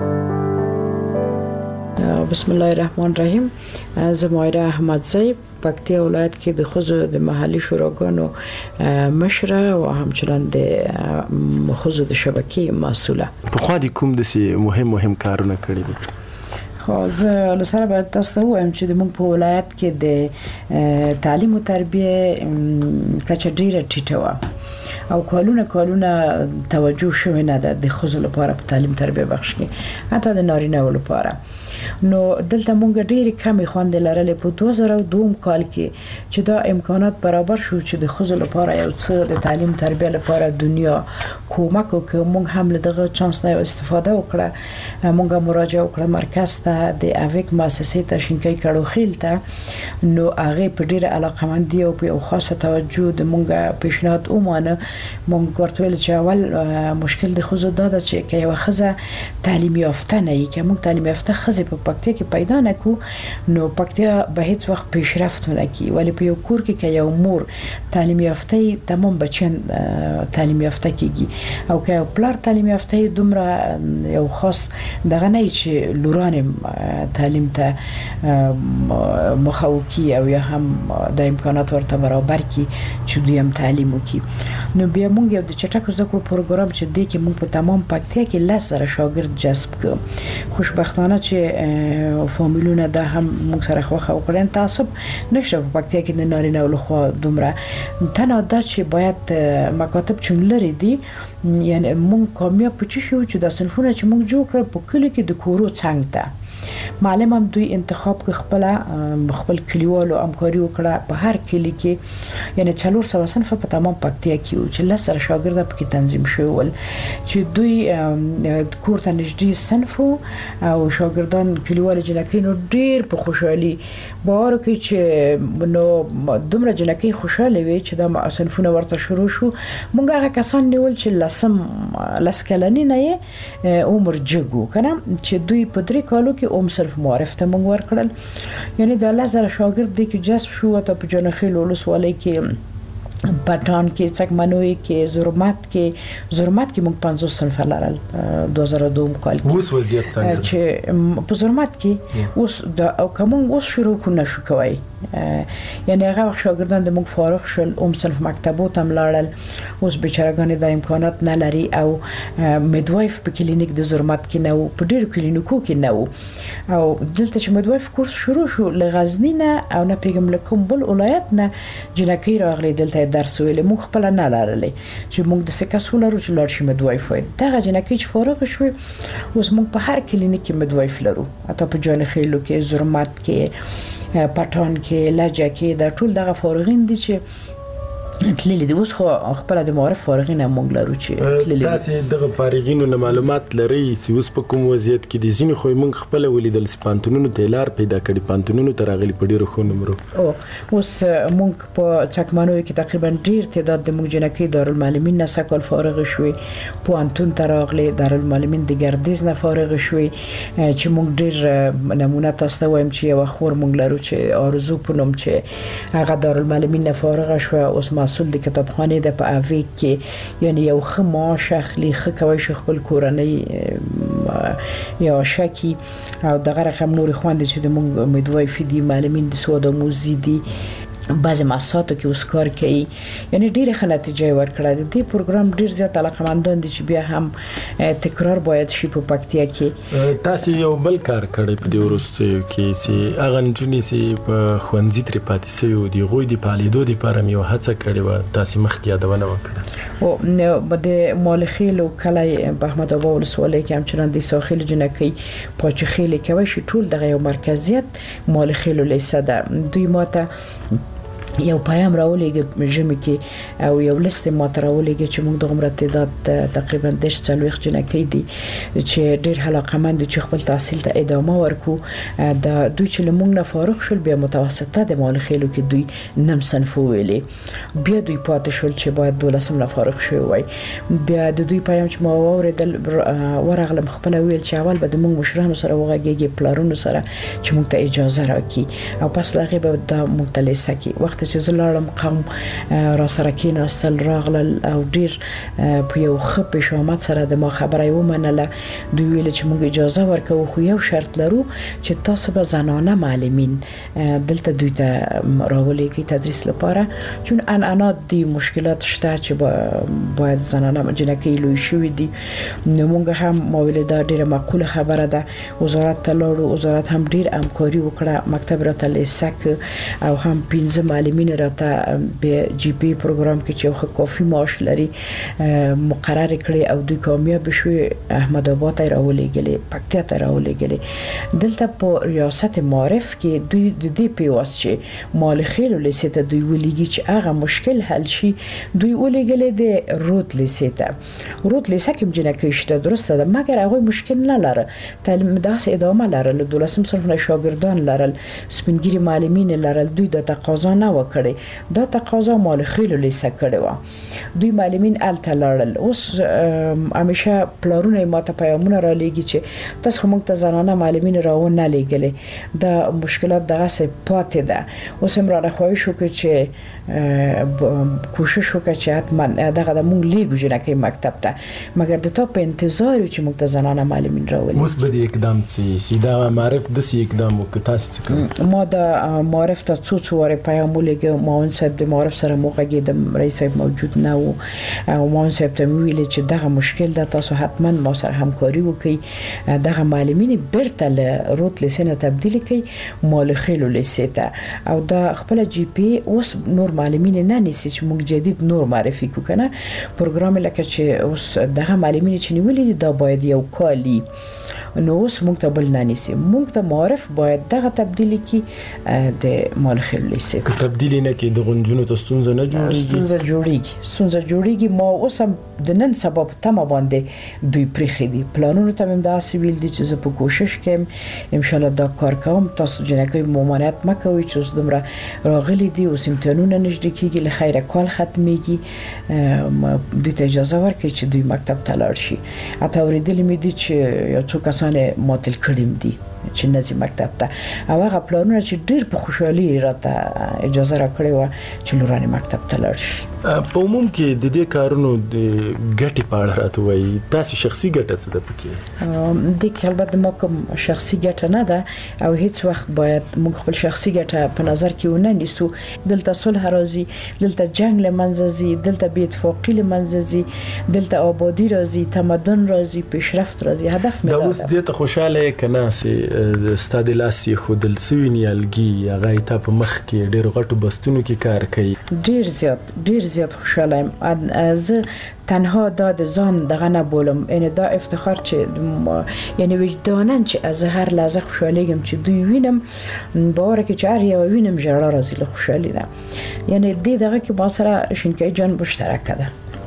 بسم الله الرحمن الرحیم. زه مایره احمدزی پکتیا ولایت کې د ښځو د محلي شوراګانو مشره او همچنان د ښځو د شبکې مسؤله. پخوا د کوم داسې مهم کارونه کړي دي؟ خو زه لسره باید تاسو ته ووایم چې د موږ په ولایت کې د تعلیم او تربیه کچه ډیره ټیټه وه او کالونه توجه شوی نه ده د ښځو لپاره په تعلیم تربیه بخش کې، حتی د نارینه‌و لپاره. نو دلته مونږ ډېرې کمې خوندې لرلې. په 2002 کال کې چې دا امکانات برابر شو چې د ښځو لپاره یو څه د تعلیم تربیه لپاره دنیا کومک وکړي، مونږ هم له دغه چانس نه استفاده وکړه. مونږ مراجعه وکړه مرکز ته، د اویک مؤسسې ته، شینکۍ کړوخیل ته. نو هغه په ډېره علاقمندي او په خاصه توجه د مونږ پیشنهاد ومانه. مونږ ورته ویل چې اول مشکل د ښځو دا ده چې که یوه ښځه تعلیم یافته نه وي، که مونږ تعلیم یافته ښځې په پکتیا کې پیدا نکړو نو پکتیا به هیڅ وخت پیشرفت ونه کړي. ولی په یو کور کې که یو مور تعلیم یافته وي، تمام بچیان تعلیم یافته کیږي. او که یو پلار تعلیم یافته وي، دومره یو خاص دغه نه چې لوران تعلیم ته مخاوکي او یا هم د امکانات ورته برابر کی چې دوی هم تعلیم وکړي. نو بیا مونږ یو د چټکو زده کړو پروګرام چې دی کې مونږ په تمام پکتیا کې 10,000 شاګرد جذب کړو. خوشبختانه چې فامیلونه دا هم مونږ سره خوښه وکړل. تعصب نشته په پکتیا کې د نارینه او لخوا دومره. تنها دا چې باید مکاتب چون لري دي، یعنی مونږ کامیاب پچی شو چې د صنفونه چې مونږ جوړ کړ په کلی کې د کورو څنګ ته معلم هم دوی انتخاب کې خپل کلیوالو همکاري وکړه په هر کلی کې. یعنی 400 صنف په تمام پکتیا کې و چې 10,000 شاګرد پکې تنظیم شوي ول چې دوی کور ته نږدې صنف او شاګردان کلیوال جنکۍ نو ډیر په خوشحالي باور کوي چې نو دومره جنکۍ خوشاله وي چې دا صنفونه ورته شروع شو. مونږ هغه کسان نیول چې لس کلنې نه یې عمر جګو کنه چې دوی په 3 کالو کې صرف معرف ته مونږ ورکړل. یعنی د 10,000 شاګرد دي کې جذب شو ته په جنخیل ولسوالۍ کې، پټان کې، څکمنوي کې، زرمت کې مونږ 50 صنف لرل 2002 کال کې. اوس وضعیت څنګه چې په زرمت کې اوس د کوم اوس شروع کو نشو کوي. یعنی هغه وخت شاګردان د مونږ فارغ شول، صنف مکتبو ته لاړل. اوس بیچارهګان د امکانات نه لري او میډوایف په کلینیک د زرمت کې نه وو، په ډیرو کلینیکو کې نه وو. او دلته چې میډوایف کورس شروع شو له غزنی نه او نه پیغام لکم بل ولایت نه جنکۍ راغلي دلته درس ویل. مونږ خپل نه لرلې چې مونږ د سکاسو لرو چې لاړ شي میډوایف وای. دغه جنکۍ چې فارغ شوي اوس مونږ په هر کلینیک کې میډوایف لرو، حتی په جانخیلو کې، زرمت کې، پټان کې، لجه کې. دا ټول دغه فارغین دي چې تللی دی. اوس خو خپل د معرف فارغین هم مونږ لرو چې تللی. تاسې دغه فارغینو نه معلومات لرئ چې اوس په کوم وضعیت کې دي؟ ځینې خو مونږ خپل ولیدل چې پانتونونو ته لار پیدا کړي، پانتونونو ته راغلي په ډیرو ښو نمرو. اوس مونږ په چکمنوي کې تقریبا ډیر تعداد د مونږ جنکۍ دارالمعلمین نه سکال فارغ شوي، پوهنتون ته راغلي، دارالمعلمین د ګردیز نه فارغ شوي چې مونږ ډیر نمونه تاسو ته وایم چې یو خور مونږ لرو چې آرزو په نوم چې هغه دارالمعلمین نه فارغ شوه، اوس مسول د کتابخانه د په اوی کې یعنی یو خمو شخلی خکوي خپل کورنۍ یا شکی او دغه رقم نور خواندې چې د موږ امیدواري فدی معلمین د سواد موزي دي بعضی مؤسساتو کې اوس کار کوي یعنی ډیره ښه نتیجه ورکړه دي پروګرام ډیر زیات علاقمندان دي چې بیا هم تکرار باید شي په پکتیا کې تاسو یو بل کار کړی په دې وروستیو کې چې اغه نجونې چې په خوندزي تر پاتې سوي دي غوي د پالیدو لپاره یو هڅه کړې و تاسو مخکې یادونه وکړه او د مالخیلو کله په احمد ابا ولسوالۍ کې همچنان د ساحل جنکی پاچخیل کوي چې ټول دغه یو مرکزیت مالخیلو لیسه ده دوی ماته یو پیام راولېږي ژمي کې او یو لست ماته راولېږي چې موږ د عمر تعداد تقریبا 10 جنکی دي چې ډېر علاقمند چې خپل تحصیل ته ادامه ورکو د دوی چې موږ نه فارغ شول بیا متوسطه د مالخیلو کې دوی نم صنف ویلې بیا دوی پاتې شول چې باید 12 نه فارغ شوی وای بیا د دوی پیام چې ما اوریدل ورغلم خپل ویل چې اول به د موږ مشرانو سره وغږیږي پلارونو سره چې موږ ته اجازه راکړي او پس لاغه به د مختلفه کې وخت چې زلالم قوم را سره کېناستل راغلل او ډیر په یو خپ شامت سره د ما خبرې ومنله دوی ویل چې موږ اجازه ورکو خو یو شرط لرو چې تاسو به زنانه معلمین دلته دوی ته راولېږي تدریس لپاره چون انا دي مشکلات شته چې باید زنانه جنکی لوي شوې دي نو موږ هم ماویل دا ډیره معقوله خبره ده وزارت ته لاړو وزارت هم ډیر همکاري وکړه مکتب راته لیسک او هم 15 معلمین راته به جی پی پروګرام کې چې خو کافي معاش لري مقرر کړي او دوی کامیاب شوي احمد آباد ته راولېږلې پکتیا ته راولېږلې دلته په ریاست معارف کې دوی د دې پیواز چې مالخیل لیسه ته دوی ولېږي چې هغه مشکل حل شي دوی ولېږلې د روت لیسه ته روت لیسه کې جنکې شته درسته ده مګر هغه مشکل نه لري تعلیم داسې ادامه لري له 12 صنف نه شاګردان لرل سپینګری معلمین لرل دوی د تقاضا نه وکړي دا تقاضا مالخیل لیسه کړي و دوی معلمین الته لرل اوس همیشه پلارونه ماته پیغامونه را لېږي چې تاسو موږ ته زنانه معلمین راونه لېږلې دا مشکلات دغه څه پاتې ده اوس هم را خواهش وکړي چې کوشش وکړي چې حتما دغه د موږ لیږو جنکې مکتب ته مګر د تا په انتظار چې موږ ته زنانه معلمین راولي اوس به د اقدام چې سیده معرف د سی اقدام وکړ تاسو څه ما د معرف ته څو واره پیغام ولېږه معاون صاحب د معرف سره موقعې د رئیس صاحب موجود نه و او معاون صاحب ته ویل چې دغه مشکل ده تاسو حتما ما سره همکاري وکړئ دغه معلمین برته له روت لیسنه تبدیل کړئ مالخیل لیسه ته او دا خپل جی پی اوس نور معلمین نه نيسي چې موږ جدید نور معرفي کو کنه پروګرام لکه چې اوس دغه معلمین چې نیولې دا باید یو کالی نو اوس موږ ته بل نه نيسي موږ ته معرف باید دغه تبدیلی کی د مالخیل لیسه که تبدیلی نه کی د غنجونو ته ستونزه نه جوړیږي ما اوس هم د نن سبب تم باندې دوی پرخې دي پلانونو ته هم دا سویل دي چې زه په کوشش کوم ان شاء الله دا کار کوم تاسو جنکې ممانعت مکوئ چې دومره راغلي دي او سیمټونونه نشد کیږي له خیره کال ختميږي دوی ته اجازه ورکړي چې دوی مکتب ته لاړ شي اته اوریدل مې دي چې یو څو کسانه ماتل کړم دي چې نځي مکتب ته او هغه پلانونه چې ډیر په خوشحالي راته اجازه راکړې و چې لورانه مکتب ته لاړ شي په عموم کې د دې کارونو د ګټې په اړه راته وایي تاسو شخصي ګټه څه ده پکې د کلبد ما کوم شخصي ګټه نه ده او هیڅ وخت باید موږ خپل شخصي ګټه په نظر کې ونه نیسو دلته صلح راځي دلته جنگ لمنځي دلته بې اتفاقی لمنځي دلته آبادی راځي تمدن راځي پیشرفت راځي هدف مې دا اوس دې ته خوشاله کنه سي استاد لاسي خودل سوینی الګي هغه ته په مخ کې ډېر غټو بستونو کې کار کوي ډیر زیات خوشاله یم زه تنها دا د ځان دغه نه بولم ان دا افتخار چې یعنی وجدانن چې از هر لحظه خوشالېږم چې دوی وینم باور کې چې هر یو وینم ژړا راځي له خوشالۍ نه یعنی دې دغه کې با سره شینکای جان مشترک ده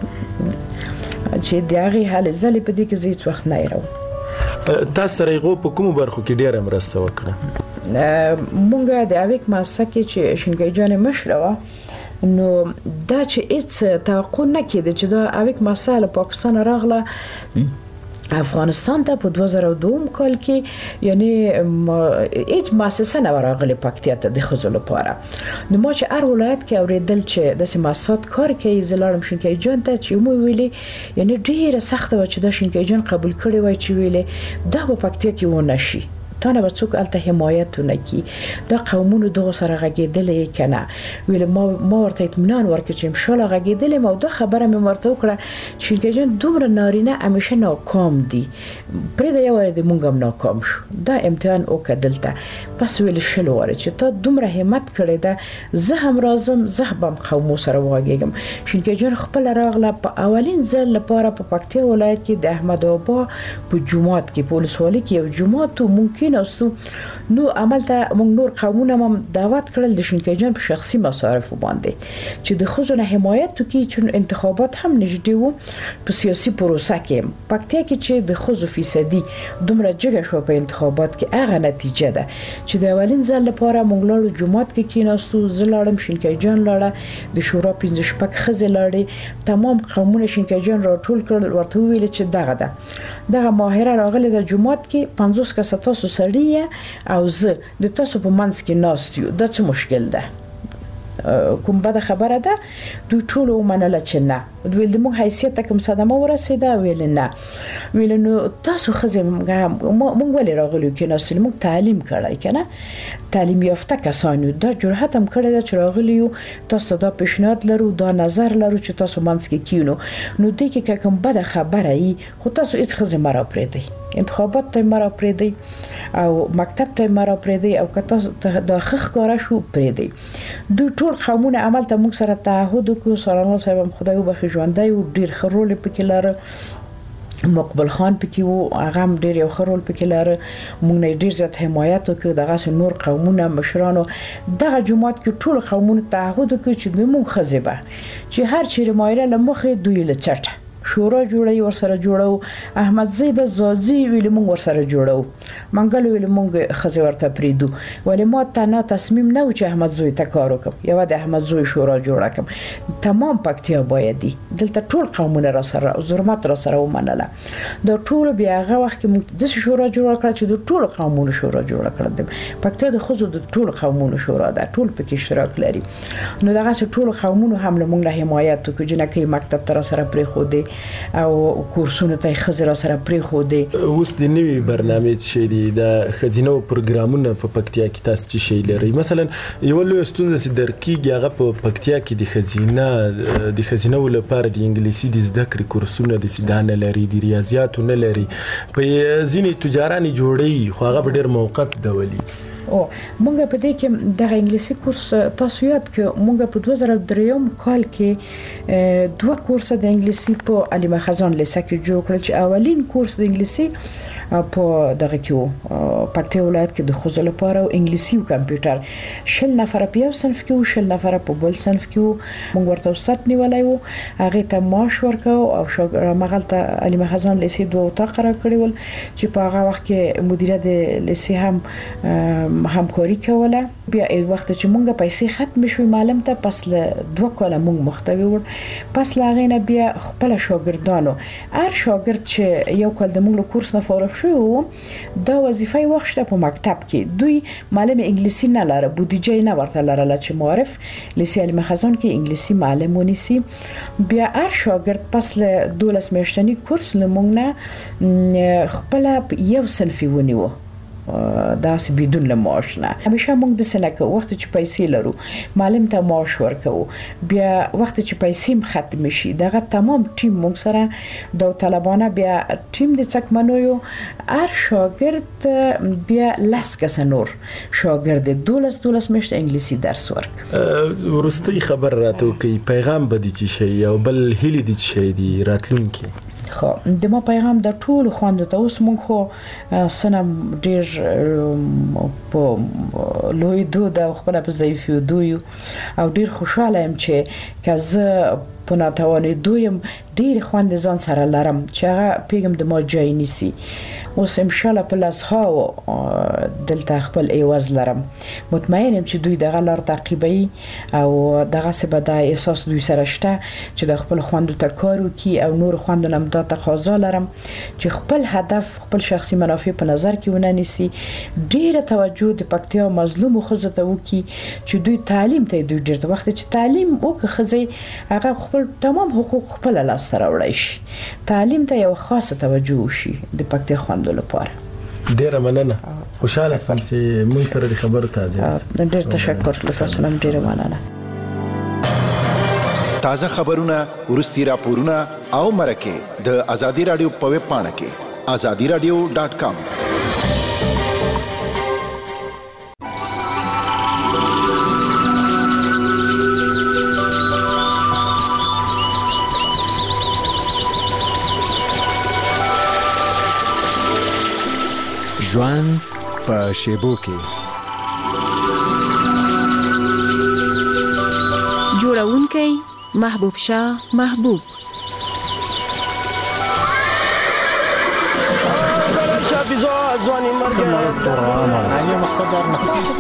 چې دغه حال زلي په دې کې زیات وخت نه یرو تاسو سره یو په کوم برخو کې ډیره مرسته وکړه مونږ د اویک ماسکه چې شینکای جان مشروا نو دا چې هیڅ توقع نه کېده چې دا اویک مسله پاکستان راغله افغانستان ته په 2002 کال کې یعنی هیڅ مؤسسه نه راغله پکتیا ته د خزو لپاره. نو ما چې هر ولایت کې اوریدل چې د سیماسات کار کوي زلارم شینکای جان ته چې مو ویلي یعنی ډیره سخت و چې د شینکای جان قبول کړي وای چې ویلي دا په پکتیا کې و نشي تانه به څوک الته حمایت نکي دا قومونو دغه سره غږیدل کنه ویل ما ورته اطمینان ورکړم چې ان شاء الله غږیدل ما دا خبره مې ورته وکړه چې جن دومره نارینه همیشه ناکام دي پرې دا یو د مونږ هم ناکام شو دا امتحان وکړلته پس ویل شل وره چې ته دومره همت کړې ده زه هم راځم زه هم قوم سره واګم چې جن خپل راغله په اولین ځل لپاره په پکتیا ولایت کې د احمد بابا په جمعات کې په ولسوالۍ کې یو جمعات ممکن نو عملته موږ نور قومونه هم دعوت کړل د شینکای جان په شخصي مصارف باندې چې د خزو نه حمایت وکړي چې انتخابات هم نږدې وو په سیاسي پروسه کې پکتیا کې چې د خزو فیصدي دومره جګه شو په انتخابات کې هغه نتیجه ده چې د اولین ځل لپاره موږ لاړو جمعات کې کېناستو زلاړم شینکای جان لاړه د شورا 15 شپږ خزې لاړې تمام قومونه شینکای جان راټول کړل ورته ویل چې دغه ماهره راغله د جمعات کې 50 کس تاسو سړی او زه د تاسو په منځ کې ناست یو دا څه مشکل ده کوم بده خبره ده دوی ټول ومنله چې نه دوی د موږ حیثیت کوم صدمه ورسېده ویل نه ویل نو تاسو خزم موږ ولې راغلو کې ناست موږ تعلیم کړای کنه تعلیم یافته کسانو دا جرأت هم کړی چې راغلیو تاسو دا پیشنهاد لرو دا نظر لرو چې تاسو منځ کې کینو نو د کې کوم بده خبره ای خو تاسو هیڅ خزم را پرېدی انتخابات ته مرا پرېدی او مکتب ته مرا پرېدی او کته د خخ کارا شو پرېدی دوی ټول قومونه عمل ته موږ سره تعهد وکړو سره صاحب خدای وبخښي ژوندۍ او ډیر خرول پکې لاره مقبل خان پکې وو هغه هم ډیر یو خرول پکې لاره موږ نه ډیر زیات حمایت وکړو دغه نور قومونه مشرانو دغه جماعت کې ټول قومونه تعهد وکړو چې موږ خزبه چې هر چیرې مایره لمخه دوی لچټه شورا جوړي ور سره جوړو احمد زید زازي ویل مونږ ور سره جوړو منګل ویل مونږ خزي ورته پریدو ولې ما ته نه تصمیم نه و چې احمد زوی ته کار وکم یو د احمد زوی شورا جوړه کم تمام پکتیا بایدي دلته ټول قومونه را سره ضرورت را سره ومنله دا ټول بیا هغه وخت کې مونږ د شورا جوړه کړ چې د ټول قومونو شورا جوړه کړل پکتیا د خزو د ټول قومونو شورا ده ټول پکې اشتراک لري نو دغه ټول قومونو هم له مونږ حمایت وکړي جنکه مکتب تر سره پرې خو دي او کورسونه ته خزر سره پرې خو دي اوس د نوي برنامه چې دی د خزینو پروګرامونه په پکتیا کې تاسو چې شی لري مثلا یو لوی ستونزه چې درکېږي هغه په پکتیا کې د خزینو لپاره د انګلیسي د زده کړې کورسونه د سیدانه لري د ریاضیاتو نه لري په ځینې تجاراني جوړي خو هغه ډېر موقت ډولي او مونږ په دې کې د انګلیسي کورس تاسو یاد کې مونږ په 2003 کال کې دوه کورس د انګلیسي په علي مخزان لیسه کې جوړ کړل چې اولین کورس د انګلیسي په دغه کې پکتیا ولایت کې د خزل لپاره او انګلیسي او کمپیوټر شل نفر په یو صنف کې او شل نفر په بل صنف کې مونږ ورته استاد نیولای وو هغه ته معاش ورکاو او شاګرد مغلطه علي مخزان لیسه دوه اتاق را کړول چې په هغه وخت کې مدیره د لیسه هم همکاري کوله بیا ای وخت چې مونږه پیسې ختم شوې معلم ته پس له 2 کاله مونږ مختوي ور پس لاغې نه بیا خپل شاګردانو هر شاګرد چې یو کال د مونږ کورس نه فارغ شو دا وظیفه وخت په مکتب کې دوی معلم انګلیسي نه لاره بودیجه نه ورته لاره چې معرف لیسه علي مخزان کې انګلیسي معلم ونیسي بیا هر شاګرد پس له 12 میاشتنی کورس لمونږ نه خپل یو صنف ونیو داس بدون له معاش نه همیشه موږ د سنکه وخت چې پیسې لرو معلم ته معاش ورکو بیا وخت چې پیسې ختم شي دغه تمام ټیم موږ سره د طالبانه بیا ټیم د څکمنوي هر شاګرد بیا لاس کس نور شاګرد 12 میاشت انګلیسي درس ورک ورستي خبر راته کوي پیغام بدی چی شي او بل هلي دي شي دي راتلونکي خو د ما پیغام د ټول خوندو ته اوس مونږ خو سنم ډیر په لوی دو د خپل په ضعیف دوی او ډیر خوشاله يم چې کزه په ناتوانې دویم ډیر خوند ځان سره لرم چې هغه پیغام د ما جای نیسی اوس ان شاء الله په لاسها دلته خپل ایواز لرم مطمئنم چې دوی دغه لار تعقیبوي او دغه سبا د احساس دوی سره شته چې د خپل خوندو ته کار وکړي او نور خوندو هم د تقاضا لرم چې خپل هدف خپل شخصي منافع په نظر کې ونه نیسي ډیره توجه د پکتیا مظلوم خزه ته وکړي چې دوی تعلیم ته دوی ډیر وخت چې تعلیم وکړي خزه هغه خپل تمام حقوق خپل لاس سره وړي شي تعلیم ته یو خاصه توجه وشي د پکتیا خوندو لپاره ډیره مننه خوشاله سم چې موږ سره د خبرو ته ډیر تشکر له تاسو نن ډیره مننه تازه خبرونه ورستي راپورونه او مرکه د ازادي رادیو په ویب پاڼه کې azadiradio.com ژوند په شیبو کې جوړونکی محبوب شاه محبوب ځواني مرګ علی مقصد دار مقصد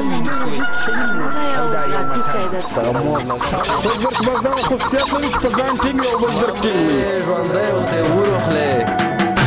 زرق بزنه خصوصیت لري چې په ځان ټینګ او بل زرق ټینګ وي ژوندۍ اوسې ورخله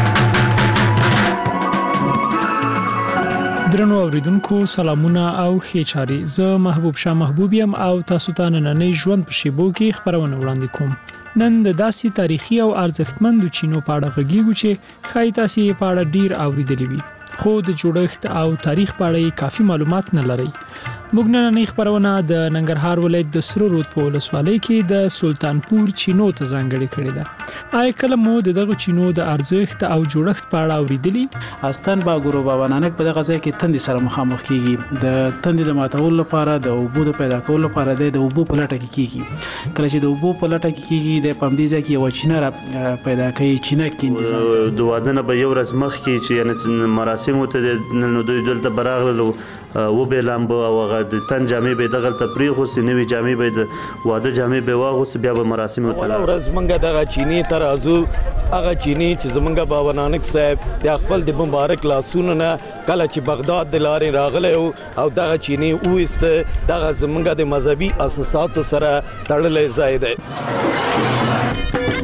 درنو اوریدونکو سلامونه او ښه چاري زه محبوب شاه محبوب یم او تاسو ته نن ژوند په شیبو کې خبرونه وړاندې کوم نن د داسې تاریخي او ارزښتمند چینو په اړه غږیږو چې خای تاسو په اړه ډیر اوریدلی وي خو د جوړښت او تاریخ په اړه کافي معلومات نه لري موږ نن خبرونه د ننګرهار ولایت د سرو رود په ولسوالۍ کې د سلطانپور چینو ته ځانګړې کړې ده آیا کله مو دغه چینو د ارزښت او جوړښت په اړه اوریدلی استان باګورو بابا نانک په دغه ځای کې تندې سره مخامخ کیږي د تندې د ماتول لپاره د اوبو د پیدا کولو لپاره د اوبو په لټه کې کیږي کله چې د اوبو په لټه کې کیږي د پمدیزه کې یو چینه پیدا کوي چینه کې د واده نه به یو ورځ مخ کې چې یعنی مراسم ته نو دوی دلته براغلو و به لامبو او د تن جامې به دغه تفریح او سنوي جامې به د واده جامې به واغوس بیا به مراسم وته ورځ منګه دغه چینی ترازو هغه چینی چې زمونږ بابا نانک صاحب د خپل د مبارک لاسونو نه کله چې بغداد د لارې راغله او دغه چینی اوسته دغه زمونږ د مذهبي اساساتو سره تړلې ځای دی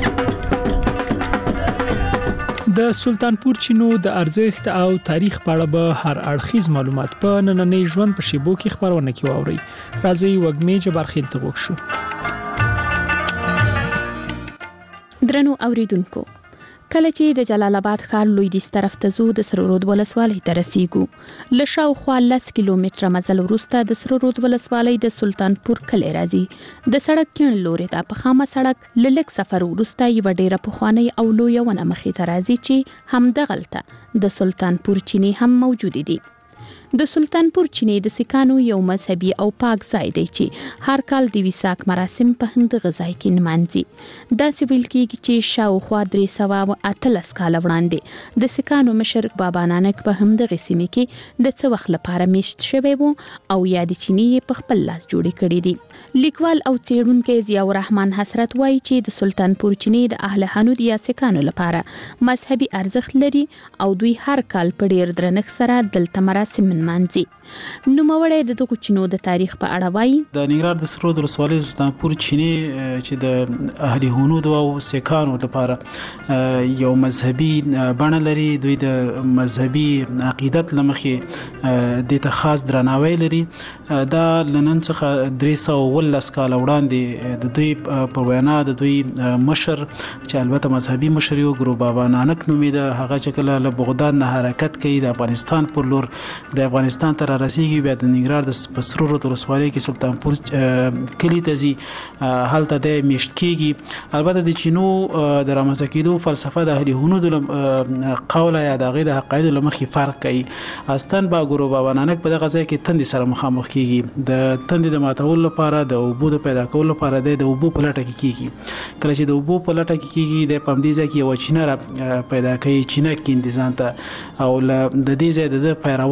د سلطانپور چینو د ارزښت او تاریخ په اړه به هر اړخیز معلومات په نننۍ ژوند په شیبو کې خبرونه کوي اوري راځي وګمې جبرخیل ته وښو درنو اوریدونکو کله چې د جلال آباد ښار لویدیځ طرف ته ځو د سرو رود ولسوالۍ ته رسیږو له شاوخوا 10 کیلومتره مزل وروسته د سرو رود ولسوالۍ د سلطانپور کلی راځي د سړک کیڼ لوري ته په خامه سړک لږ سفر وروسته یو ډیره پخوانی او لوی ونه مخې ته راځي چې همدغلته د سلطانپور چینی هم موجود دي د سلطانپور چینی د سکانو یو مذهبي او پاک ځای دی چې هر کال د ویساک مراسم په همدغه ځای کې نمانځي دا سویل کېږي چې شاوخوا 318 کال وړاندې د سکانو مشر بابا نانک په همدغه سیمه کې د څه وخت لپاره میشت شوی وو او یا د چینی په خپل لاس جوړې کړې دي لیکوال او څېړونکی ضیاء الرحمن حسرت وایي چې د سلطانپور چینی د اهل حنود یا سکانو لپاره مذهبي ارزښت لري او دوی هر کال په ډیر درنښت سره دلته مراسم منځي نو موړې د دغه چینو د تاریخ په اړه وایي د ننګرهار د سرو د ولسوالۍ سلطانپور چینی چې د اهل حنود او سکانو لپاره یو مذهبي بڼه لري دوی د مذهبي عقیدت لمخې د ته خاص درناوی لري دا لنن څخه 319 کال وړاندې د دوی په وینا د دوی مشر چې البته مذهبي مشر یو ګرو بابا نانک نومید هغه چې کله له بغداد نه حرکت کوي د افغانستان پر لور د افغانستان تر رسیدي بیا د ننګرهار د سرو رود ولسوالۍ کې سلطانپور کلی ته ځي هلته د میشت کېږي البته د چینو د رامنځته کېدو فلسفه د اهل حنود قوله یا د غیر عقایدو له مخې فرق کوي استان باګورو بابا نانک په دغه ځای کې تندې سره مخامخ کېږي د تندې د ماتولو لپاره د اوبو د پیدا کولو لپاره د اوبو په لټه کې کېږي کله چې د اوبو په لټه کې کېږي د پمدیزه کې یو چینه پیدا کوي چینه کې انتظام ته او د دې ځای د پیروان بیا د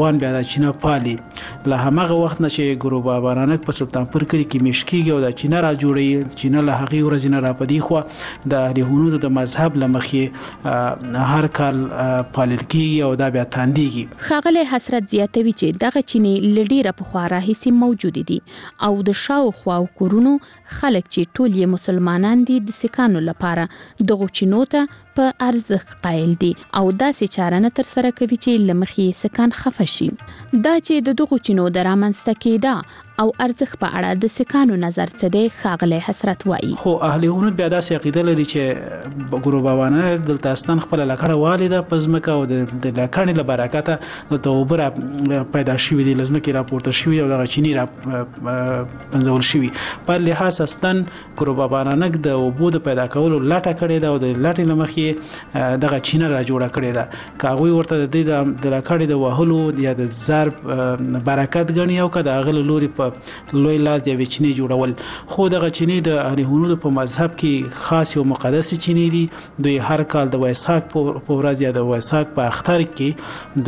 چینه پالي له همغه وخت نه چې ګورو بابا نانک په سلطانپور کې مشکیږي او د چینه را جوړي چینه له هغه ورځې نه را پدې خو د هنود د مذهب لمخې هر کال پالل کیږي او دا بیا تاندېږي. ښاغلی حسرت زیاتوي چې دغه چینې له ډیره پخوا راهیسې موجود دي او د شاوخوا کورونو خلک چې ټول یې مسلمانان دي د سکانو لپاره دغه چینو ته په ارزښت قایل دي او داسې چاره نه ترسره کوي چې له مخې سکان خفه شي. دا چې د دغه چینو د رامنځته کېدا او ارزښت په اړه د سکانو نظر څه دی ښاغلی حسرت وایي. خو اهل هنود بیا داسې عقیده لري چې ګورو بابا نانک دلته استان خپل لکړه والده په ځمکه او د لکړې له برکته د توبره پیدا شوي دي لزمکې راپورته شوي او دغه چینی را پنځول شوي په لحاظ استان ګورو بابا نانک د اوبو د پیدا کولو لټه کړې ده او د لټې له مخې دغه چینه را جوړه کړې ده که هغوی ورته د لکړې د وهلو یا د ضرب برکت ګڼي او که د هغه له لوري په لوی لاس د یوې چینې جوړول. خو دغه چینې د اهل هنود په مذهب کې خاص او مقدس چینې دي. دوی هر کال د ویساک په ورځ یا د ویساک په اختر کې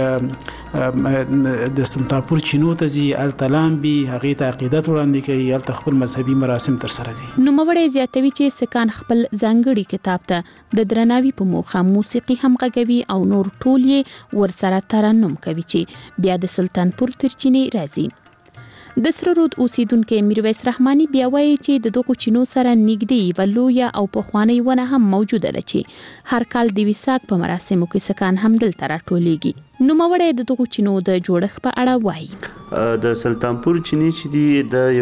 دوی د سلطانپور چینو ته ځي هلته لامبي هغې ته عقیدت وړاندې کوي هلته خپل مذهبي مراسم ترسره کوي. نوموړی زیاتوي چې سکان خپل ځانګړي کتاب ته د درناوي په موخه موسیقي هم غږوي او نور ټول یې ورسره ترنم کوي چې بیا د سلطانپور تر چینې راځي. د سره رود اوسیدونکو میرویس رحماني بیا وایي چې د دغه چینو سره نږدې یوه لویه او پخوانۍ ونه هم موجوده ده چې هر کال د ویساک په مراسمو کې سکان هم دلته راټولیږي. نوموړی د دغه چینو د جوړښت په اړه وایي. د سلطانپور چینی چې دی د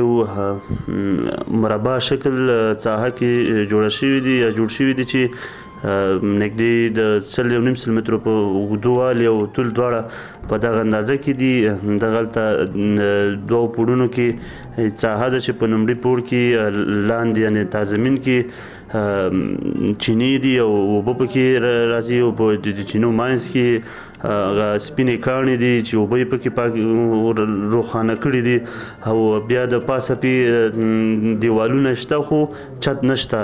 یو مربع شکل ساحه کې جوړ شوی دی یا جوړ شوی دی چې نږدې د 3.5 مترو په اوږدوالي او طول دواړه په دغه اندازه کې دي. دغلته دوه پوړونو کې ساحه ده چې په لومړي پوړ کې لاندې یعنې تازمین کې چینی دي او اوبه پکې راځي او په د چینو ماینس کې هغه سپینې کاڼي دي چې اوبه یې پکې پاک روښانه کړي دي او بیا د پاسه پې دیوالونه شته خو چت نشته.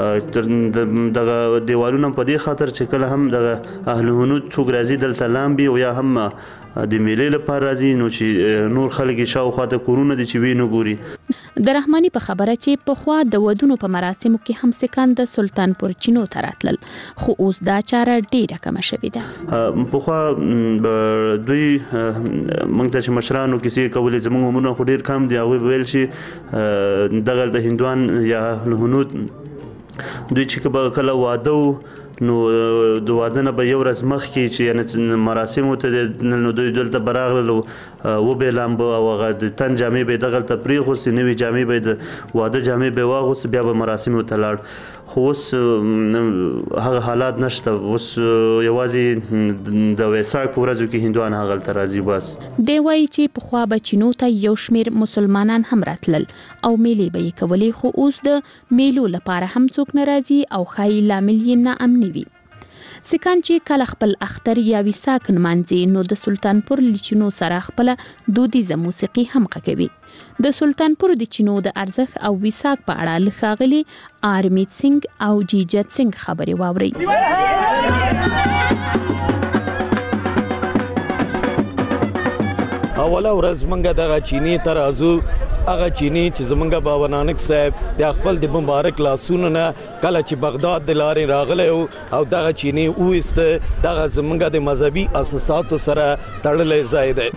دغه دیوالونه په دې خاطر چې کله هم دغه اهل هنود څوک راځي دلته لامبي او یا هم د میلې لپاره راځي نو چې نور خلک یې شاوخوا ته کورونه دي چې وی نه ګوري. د رحماني په خبره چې پخوا د ودونو په مراسمو کې هم سکان د سلطانپور چینو ته راتلل خو اوس دا چاره ډیره کمه شوې ده. پخوا دوی موږ ته چې مشرانو کیسې کولې زموږ عمرونه خو ډیر کم دي هغوی به ویل چې دغه د هندوان یا هنود دوی چې کله واده نو د واده نه به یو ورځ مخکې چې یعنې مراسمو ته نو دوی دلته به راغلل و به لامبه او هغه د تن جامې به یې دغلته پرېښوستې نوې جامې به یې د واده جامې به یې واغوستې بیا به مراسمو ته لاړ. خو اوس هغه حالات نشته. اوس یوازې د ویساک په ورځو کې هندوان هغلته راځي بس. دی وایي چې پخوا به چینو ته یو شمېر مسلمانان هم راتلل او میلې به یې کولې خو اوس د میلو لپاره هم څوک نه راځي او ښایي لامل یې ناامني وي. سکان چې کله خپل اختر یا ویساک نمانځي نو د سلطانپور له چینو سره خپله دودیزه موسیقي هم غږوي. د سلطانپور د چینو د ارزښت او ویساک په اړه له ښاغلي آرمیت سنگ او جیجت سنگ خبرې واورئ. اوله ورځ موږ دغه چینی ته راځو هغه چینی چې زمونږ بابا نانک صاحب د خپل د مبارک لاسونو نه کله چې بغداد د لارې راغلی او دغه چینی وویسته دغه زمونږ د مذهبي اساساتو سره تړلی ځای دی.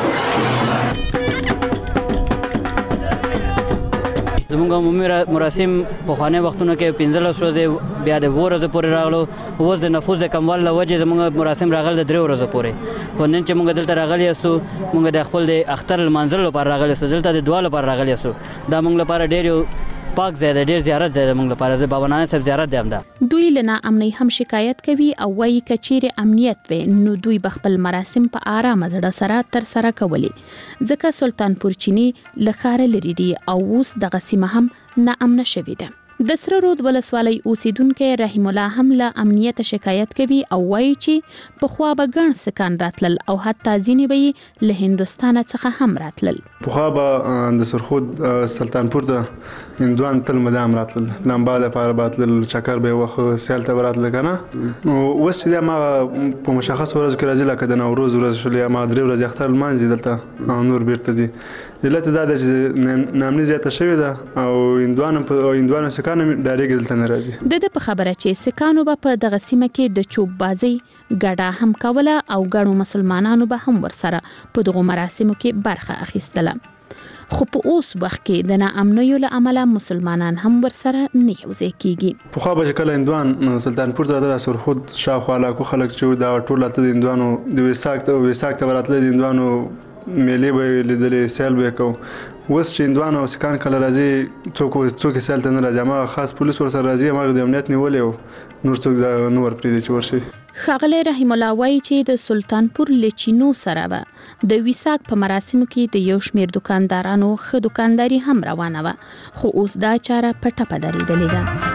زموږ عمومي مراسم پخواني وختونو کې 15 ورځې بیا د 2 ورځې پورې راغلو اوس د نفوذ د کموالي له وجې زموږ مراسم راغل د 3 ورځې پورې. خو نن چې موږ دلته راغلي یاستو موږ د خپل د اختر لمانځلو لپاره راغلي یاستو دلته د دعا لپاره راغلي یاستو دا موږ لپاره ډېر یو پاک ځای دی ډېر زیارت ځای دی موږ لپاره د بابا نانک صاحب زیارت دی همدا. دوی له ناامنۍ هم شکایت کوي او وایي که چیرې امنیت وي نو دوی به خپل مراسم په آرامه زړه سره ترسره کولی ځکه سلطانپور چینی له ښاره لرې دي او اوس دغه سیمه هم ناامنه شوې ده. د سره رود ولسوالۍ اوسیدونکي رحیم الله هم له امنیت شکایت کوي او وایي چې پخوا به ګڼ سکان راتلل او حتی ځینې به یې له هندوستانه څخه هم راتلل. پخوا به د سرخود سلطانپور ته هندوان تل مدام راتل لمبا د پاره باتل چکر به وخت سیل ته راتل کنه اوس چې ما په مشخص ورځ کې راځي لکه د نوروز ورځ شولې ما درې ورځې اختر لمانځي دلته نور بیرته ځي علت دا د نامني زیاته شوې ده او هندوان سکان ډایرکټ دلته نه راځي د په خبره چې سکانو په دغه سیمه کې د چوب بازی ګډه هم کوله او ګڼو مسلمانانو به هم ورسره په دغه مراسمو کې برخه اخیستله خو په اوس وخت کې د ناامنیو له امله مسلمانان هم ورسره نه یوځای کیږي په خو به کله هندوان سلطانپور ته در سر خود شاوخوا لا کو خلک چې دا ټول ته هندوانو د وساک ته وراتله هندوانو ملي به لیدلې سیل به کو وس چې هندوانو سکان کله راځي څوک سیل ته نه راځي ما خاص پولیس ورسره راځي ما د امنیت نیولې نور څوک نور پرې چې ورشي ښاغلی رحیم الله وایي چې د سلطانپور لچینو سره به د ویساک په مراسمو کې د یو شمیر دکاندارانو ښه دکانداري هم روانه وه خو اوس دا چاره په ټپه درېدلې ده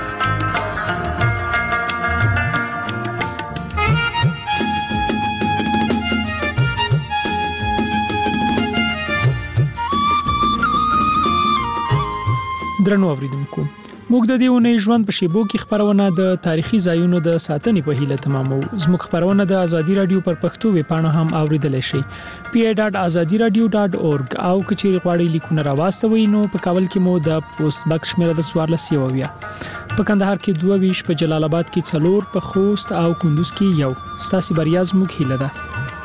درنو اوریدونکو موږ د دې ونې ژوند په شیبو کې خبرونه د تاریخي ځایونو د ساتنې په هیله تمامو زموږ خبرونه د ازادي رادیو پر پښتو ویب پاڼه هم اوریدلای شئ pi.azadiradio.org او کچېری غواړئ لیکونه راوستوي نو په کابل کې مو د پوسټ باکس شمیره د 14 په کندهار کې 22 په جلال آباد کې 4 په خوست او کندوز کې 1 ستاسو بریا زموږ هیله ده